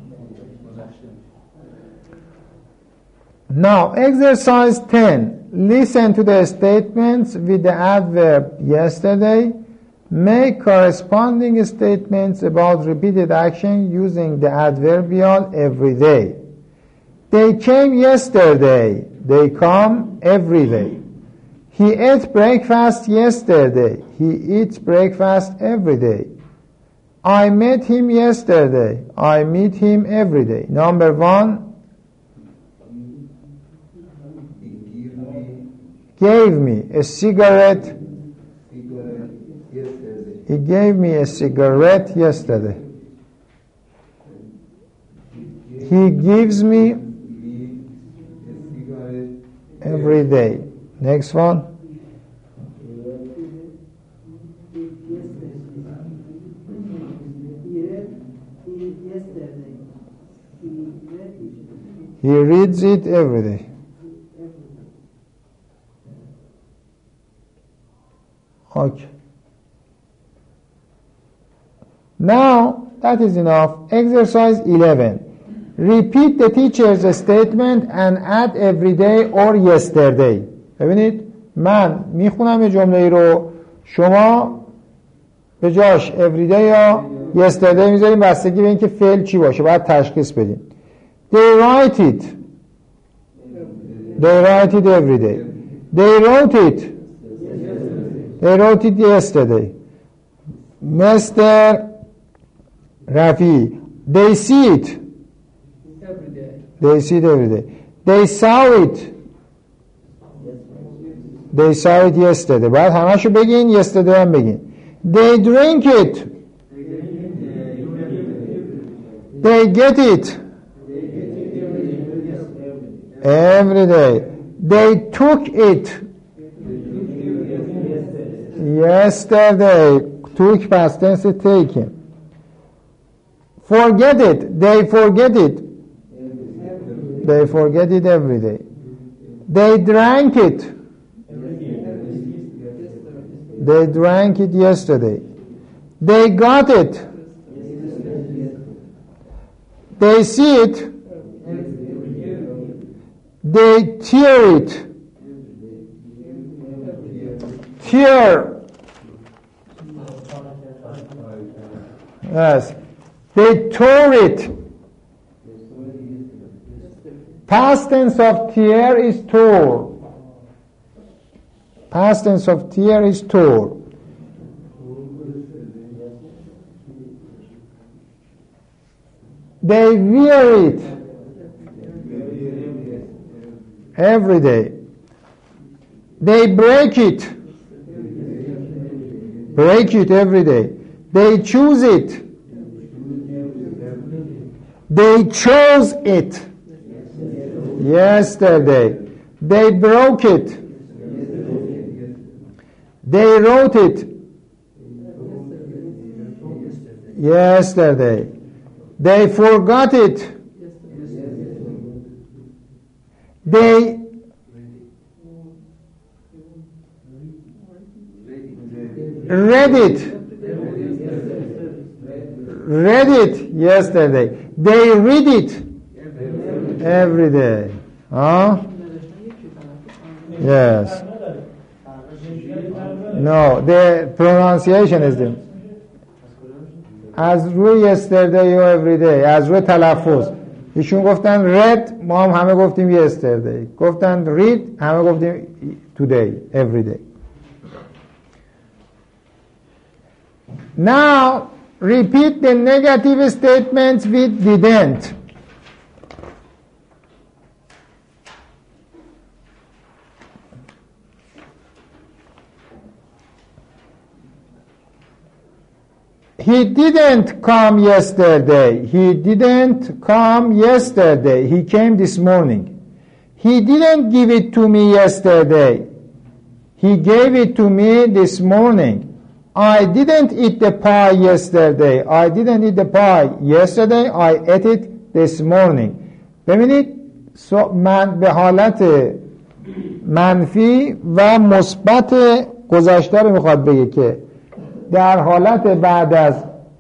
Now, exercise ten. Listen to the statements with the adverb yesterday. Make corresponding statements about repeated action using the adverbial every day. They came yesterday. They come every day. He ate breakfast yesterday. He eats breakfast every day. I met him yesterday. I meet him every day. Number one. Gave me a cigarette. He gave me a cigarette yesterday. He gives me every day. Next one. He reads it every day. Okay. Now, that is enough. Exercise eleven. Repeat the teacher's statement and add every day or yesterday. ببینید من میخونم یه جمله رو، شما به جاش every day یا yesterday میذاریم، بستگی به اینکه فعل چی باشه باید تشخیص بدیم. They write it. They write it every day. They wrote it. They wrote it yesterday. Mister Rafi. They see it. Every day. They see it every day. They saw it. They saw it yesterday. باید همشو بگین، yesterday هم بگین. They drink it. They get it. Every day. They took it. Yesterday. Took past tense taken. Forget it. They forget it. They forget it every day. They drank it. They drank it yesterday. They got it. They see it. They tear it. Tear. Yes. They tore it. Past tense of tear is tore. Past tense of tear is tore. They wear it every day. They break it. Break it every day. They choose it. They chose it. Yesterday. They broke it. They wrote it. Yesterday. They forgot it. They read it. Read it yesterday. They read it every day. Huh? Yes. No, the pronunciation is different. از روی yesterday و every day، از روی تلفظ. ایشون گفتن read، ما هم همه گفتیم yesterday. گفتن read، همه گفتیم today، every day. Now repeat the negative statements with didn't. He didn't come yesterday. He didn't come yesterday. He came this morning. He didn't give it to me yesterday. He gave it to me this morning. I didn't eat the pie yesterday. I didn't eat the pie yesterday. I ate it this morning. ببینید من به حالت منفی و مثبت گذشته رو میخواد بگه که در حالت بعد از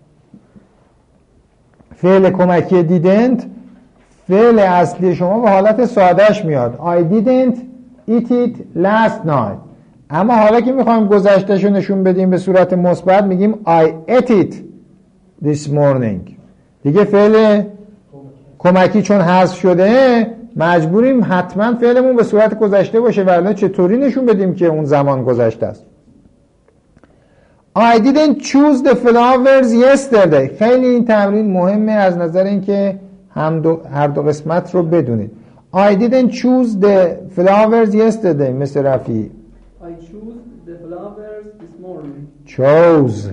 فعل کمکی دیدنت فعل اصلی شما به حالت سادهش میاد. I didn't eat it last night. اما حالا که میخوایم گذشتهشو نشون بدیم به صورت مثبت میگیم I ate it this morning. دیگه فعل کمکی چون حذف شده مجبوریم حتما فعلمون به صورت گذشته باشه، ولی چطوری نشون بدیم که اون زمان گذشته است؟ I didn't choose the flowers yesterday. خیلی این تمرین مهمه از نظر اینکه هم دو هر دو قسمت رو بدونید. I didn't choose the flowers yesterday. Mister رفیعی. I chose the flowers this morning. Chose.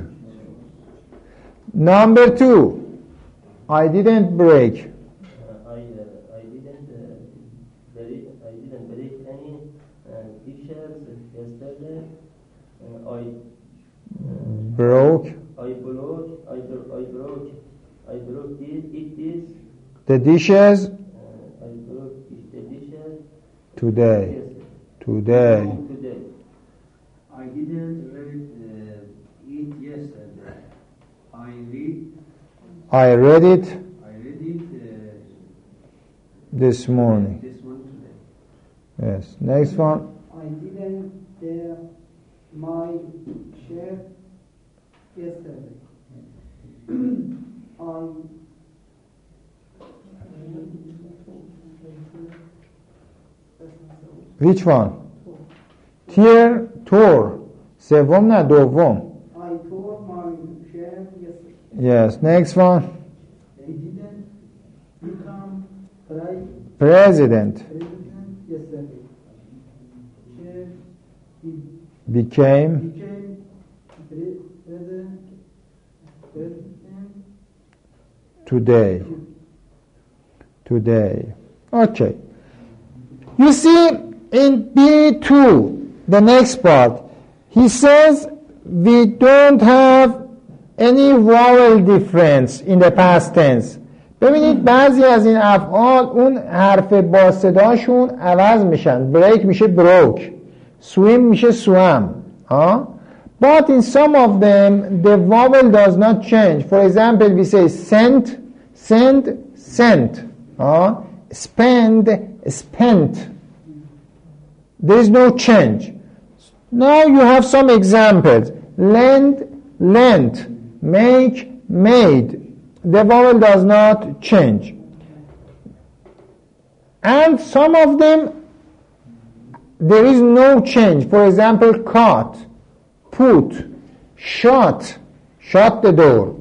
Number two. I didn't break. Uh, I uh, I didn't uh, break I didn't break any uh, dishes yesterday. Uh, I Broke. I broke, I, bro- I broke, I broke this, it this. The dishes. Uh, I broke the dishes. Today. Today. Today. I didn't read uh, it yesterday. I read. I read it I read it uh, this morning. this one today. Yes. Next one. I didn't wear my shirt yesterday. I Which one? Tier tour. سوم نه دوم. I tore my shirt yesterday. Yes. Next one. I didn't become pri- President. president yesterday. Chair Became. became pre- president president Today. Today. Okay. You see, in B two, the next part, he says we don't have any vowel difference in the past tense. ببینید بعضی از این افعال اون حرف با صداشون عوض میشن. break میشه broke. swim میشه swam. ها؟ But in some of them, the vowel does not change. For example, we say sent, send, sent. Uh, spend, spent. There is no change. Now you have some examples. Lend, lent. Make, made. The vowel does not change. And some of them, there is no change. For example, caught. Put, shut, shut the door.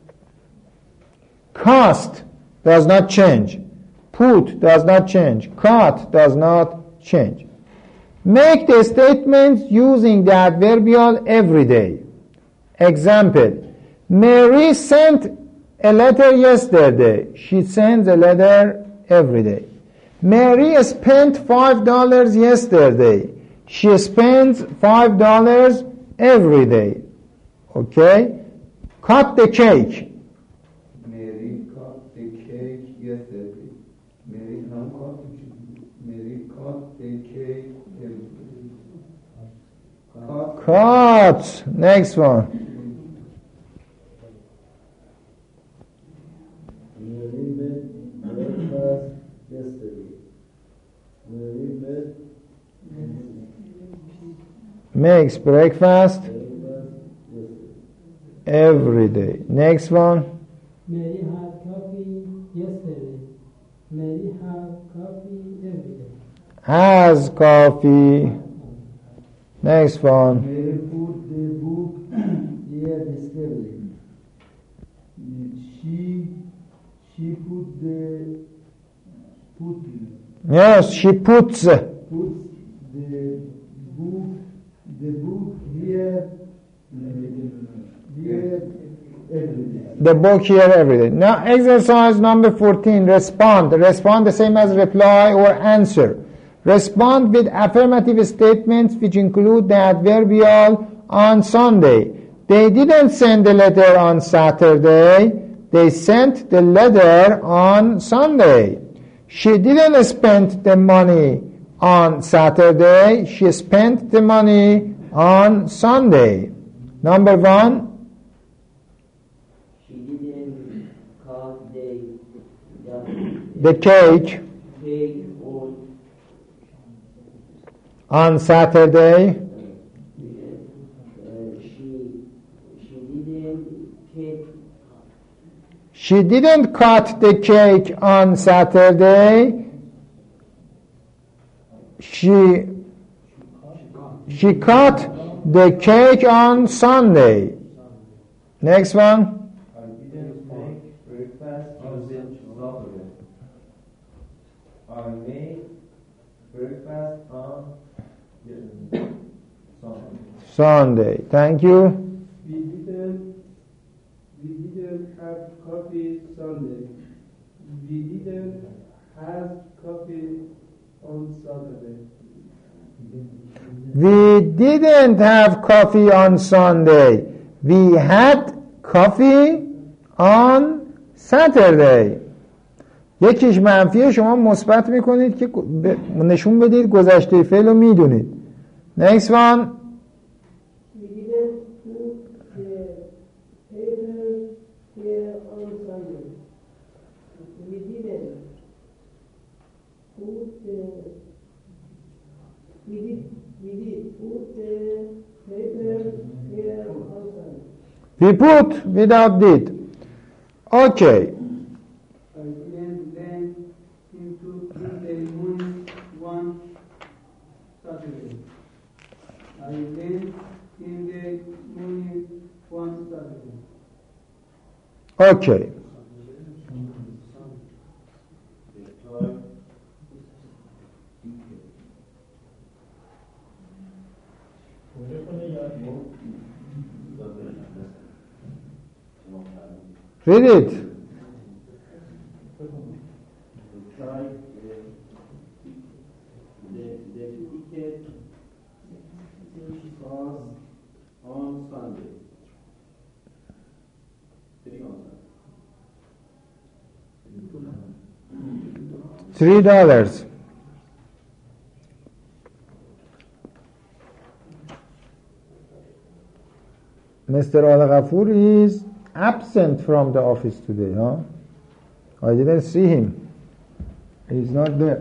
Cost does not change. Put does not change. Cut does not change. Make the statements using the adverbial every day. Example, Mary sent a letter yesterday. She sends a letter every day. Mary spent five dollars yesterday. She spends five dollars every day. Okay? Cut the cake. Mary cut the cake yesterday. Mary cut, Mary cut the cake yesterday. Cut. Cut. Next one. Mary made breakfast yesterday. Mary made Makes breakfast breakfast yesterday. every day. Next one. Mary had coffee yesterday. Mary had coffee every day. Has coffee. Next one. Mary put the book near the table. She she put the put Yes, she puts puts the book the book here here every day. the book here every day. Now, exercise number fourteen. Respond. Respond the same as reply or answer. Respond with affirmative statements which include the adverbial on Sunday. They didn't send the letter on Saturday. They sent the letter on Sunday. She didn't spend the money on Saturday. She spent the money on Sunday. Number one. She didn't cut the, The cake cake on on Saturday. uh, she she didn't cake She didn't cut the cake on Saturday. She she cut the cake on Sunday. Next one. I didn't make breakfast on Saturday. I made breakfast on Sunday. Sunday. Thank you. We didn't we didn't have coffee Sunday. We didn't have coffee on Saturday. We didn't have coffee on Sunday. We had coffee on Saturday. یکیش منفیه، شما مثبت میکنید که نشون بدید گذشته فعل رو میدونید. Next one. We didn't put the paper here on Sunday. We didn't put the we did we did put the paper here on Sunday. We put without did. Okay. I didn't learn him to put the moon one Saturday. I learned in the morning one Saturday. Okay. Read it. The, the ticket was on Sunday. Three on Sunday. Three dollars. Mister Al-Ghafur is absent from the office today, huh? I didn't see him. He's not there.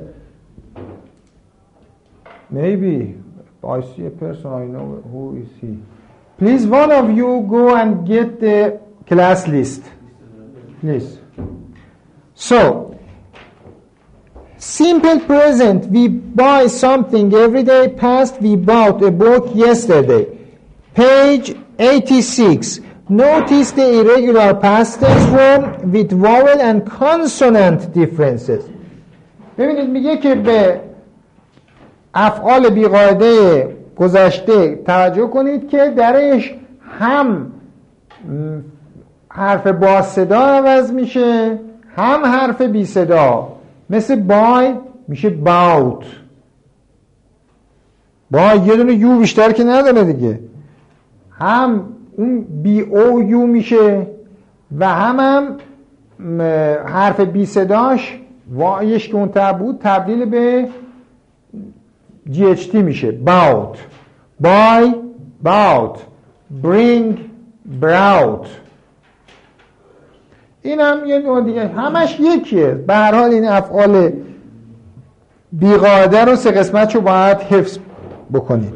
Maybe I see a person, I know who is he. Please, one of you go and get the class list. Please. So, simple present, we buy something every day. Past, we bought a book yesterday. Page eighty-six. Notice the irregular past tense form with vowel and consonant differences. ببینید میگه که به افعال بیقاعده گذشته توجه کنید که درش هم حرف با صدا عوض میشه، هم حرف بی صدا. مثل بای میشه باوت. بای یه دونه یو بیشتر که نداره دیگه، هم اون بی او یو میشه و هم هم حرف بی صداش وایش که اون تب بود تبدیل به جی اچ تی میشه. باوت، بای باوت، برینگ براوت. این هم یه نوع دیگه، همش یکیه. به هر حال این افعال بیقاعده رو سه قسمتشو باید حفظ بکنید.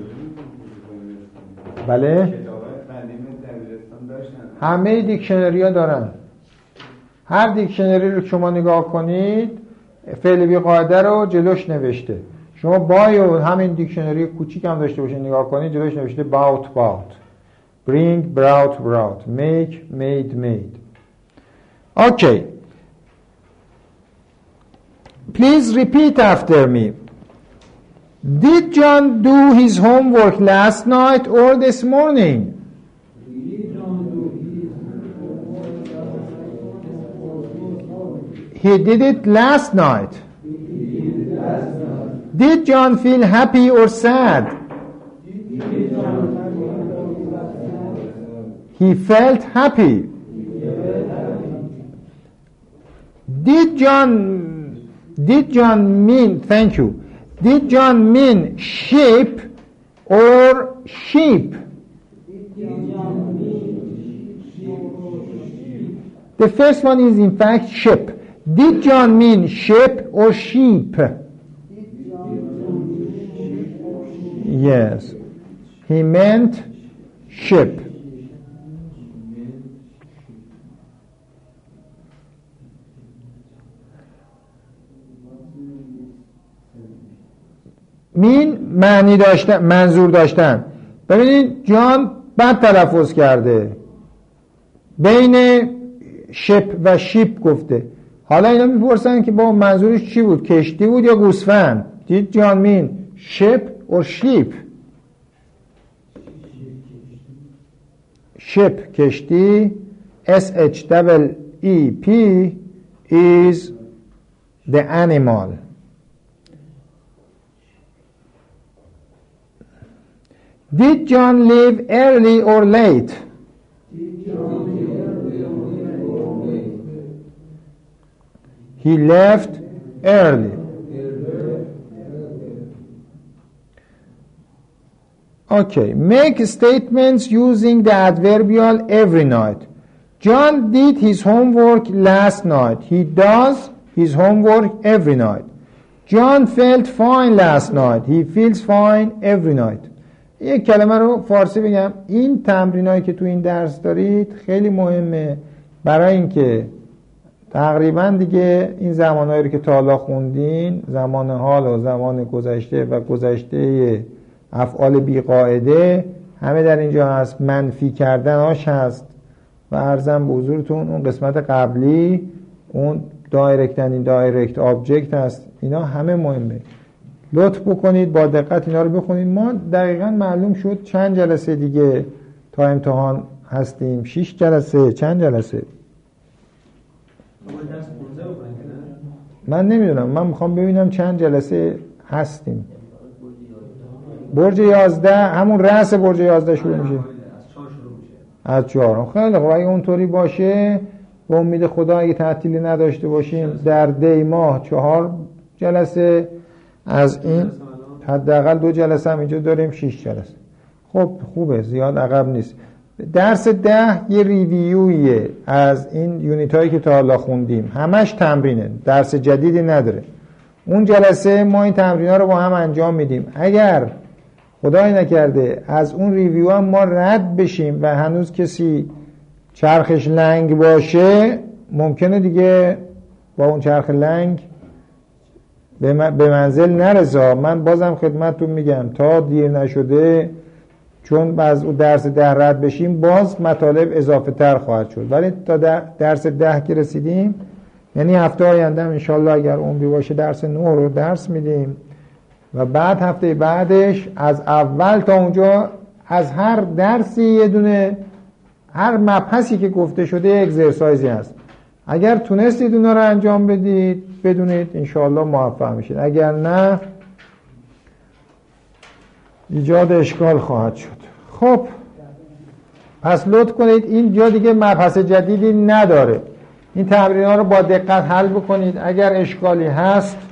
بله، همه دیکشنری ها دارن. هر دیکشنری رو شما نگاه کنید فعل بیقاعده رو جلوش نوشته. شما بایو همین دیکشنری کوچیک هم داشته باشید نگاه کنید جلوش نوشته باوت باوت، bring brought brought، make made made. Okay, please repeat after me. Did John do his homework last night or this morning? He did it last night. Did John feel happy or sad? He felt happy. Did John did John mean thank you Did John mean sheep or sheep? The first one is in fact sheep. Did John mean sheep or sheep? Yes, he meant sheep. مین معنی داشتن، منظور داشتن. ببینید جان بد تلفظ کرده، بین شپ و شیپ گفته. حالا اینا میپرسن که با منظورش چی بود، کشتی بود یا گوسفند؟ Did John mean ship or sheep? ship کشتی، S H E P is the animal. Did John leave early or late? He left early. Okay, make statements using the adverbial every night. John did his homework last night. He does his homework every night. John felt fine last night. He feels fine every night. یک کلمه رو فارسی بگم. این تمرینایی که تو این درس دارید خیلی مهمه برای اینکه تقریبا دیگه این زمانهایی رو که تا حالا خوندین، زمان حال و زمان گذشته و گذشته افعال بیقاعده، همه در اینجا هست. منفی کردناش هست و عرضم به حضورتون اون قسمت قبلی اون دایرکت این دایرکت آبجکت هست. اینا همه مهمه. لطف بکنید با دقت اینا رو بخونید. ما دقیقاً معلوم شد چند جلسه دیگه تا امتحان هستیم. شش جلسه، چند جلسه؟ من نمیدونم، من میخوام ببینم چند جلسه هستیم. برج یازده، همون رأس برج یازده شروع میشه. از چهار. خیلی خوب، اگه اونطوری باشه با امید خدا اگه تعطیلی نداشته باشیم در دی ماه چهار جلسه، از این حداقل دو جلسه هم اینجا داریم، شش جلسه. خب خوبه، زیاد عقب نیست. درس ده یه ریویویه از این یونیت هایی که تا حالا خوندیم، همش تمرینه، درس جدیدی نداره. اون جلسه ما این تمرین ها رو با هم انجام میدیم. اگر خدای نکرده از اون ریویو هم ما رد بشیم و هنوز کسی چرخش لنگ باشه، ممکنه دیگه با اون چرخ لنگ به منزل نرسه. من بازم خدمتتون میگم تا دیر نشده، چون از اون درس ده رد بشیم باز مطالب اضافه تر خواهد شد، ولی تا درس ده که رسیدیم، یعنی هفته آینده هم انشالله اگر عمری باشه درس نه رو درس میدیم و بعد هفته بعدش از اول تا اونجا از هر درسی یه دونه هر مبحثی که گفته شده اکسرسایزی هست. اگر تونستید اونا رو انجام بدید بدونید انشاءالله موفق میشید، اگر نه ایجاد اشکال خواهد شد. خب پس لطف کنید اینجا دیگه مبحث جدیدی نداره. این تمرین ها رو با دقت حل بکنید. اگر اشکالی هست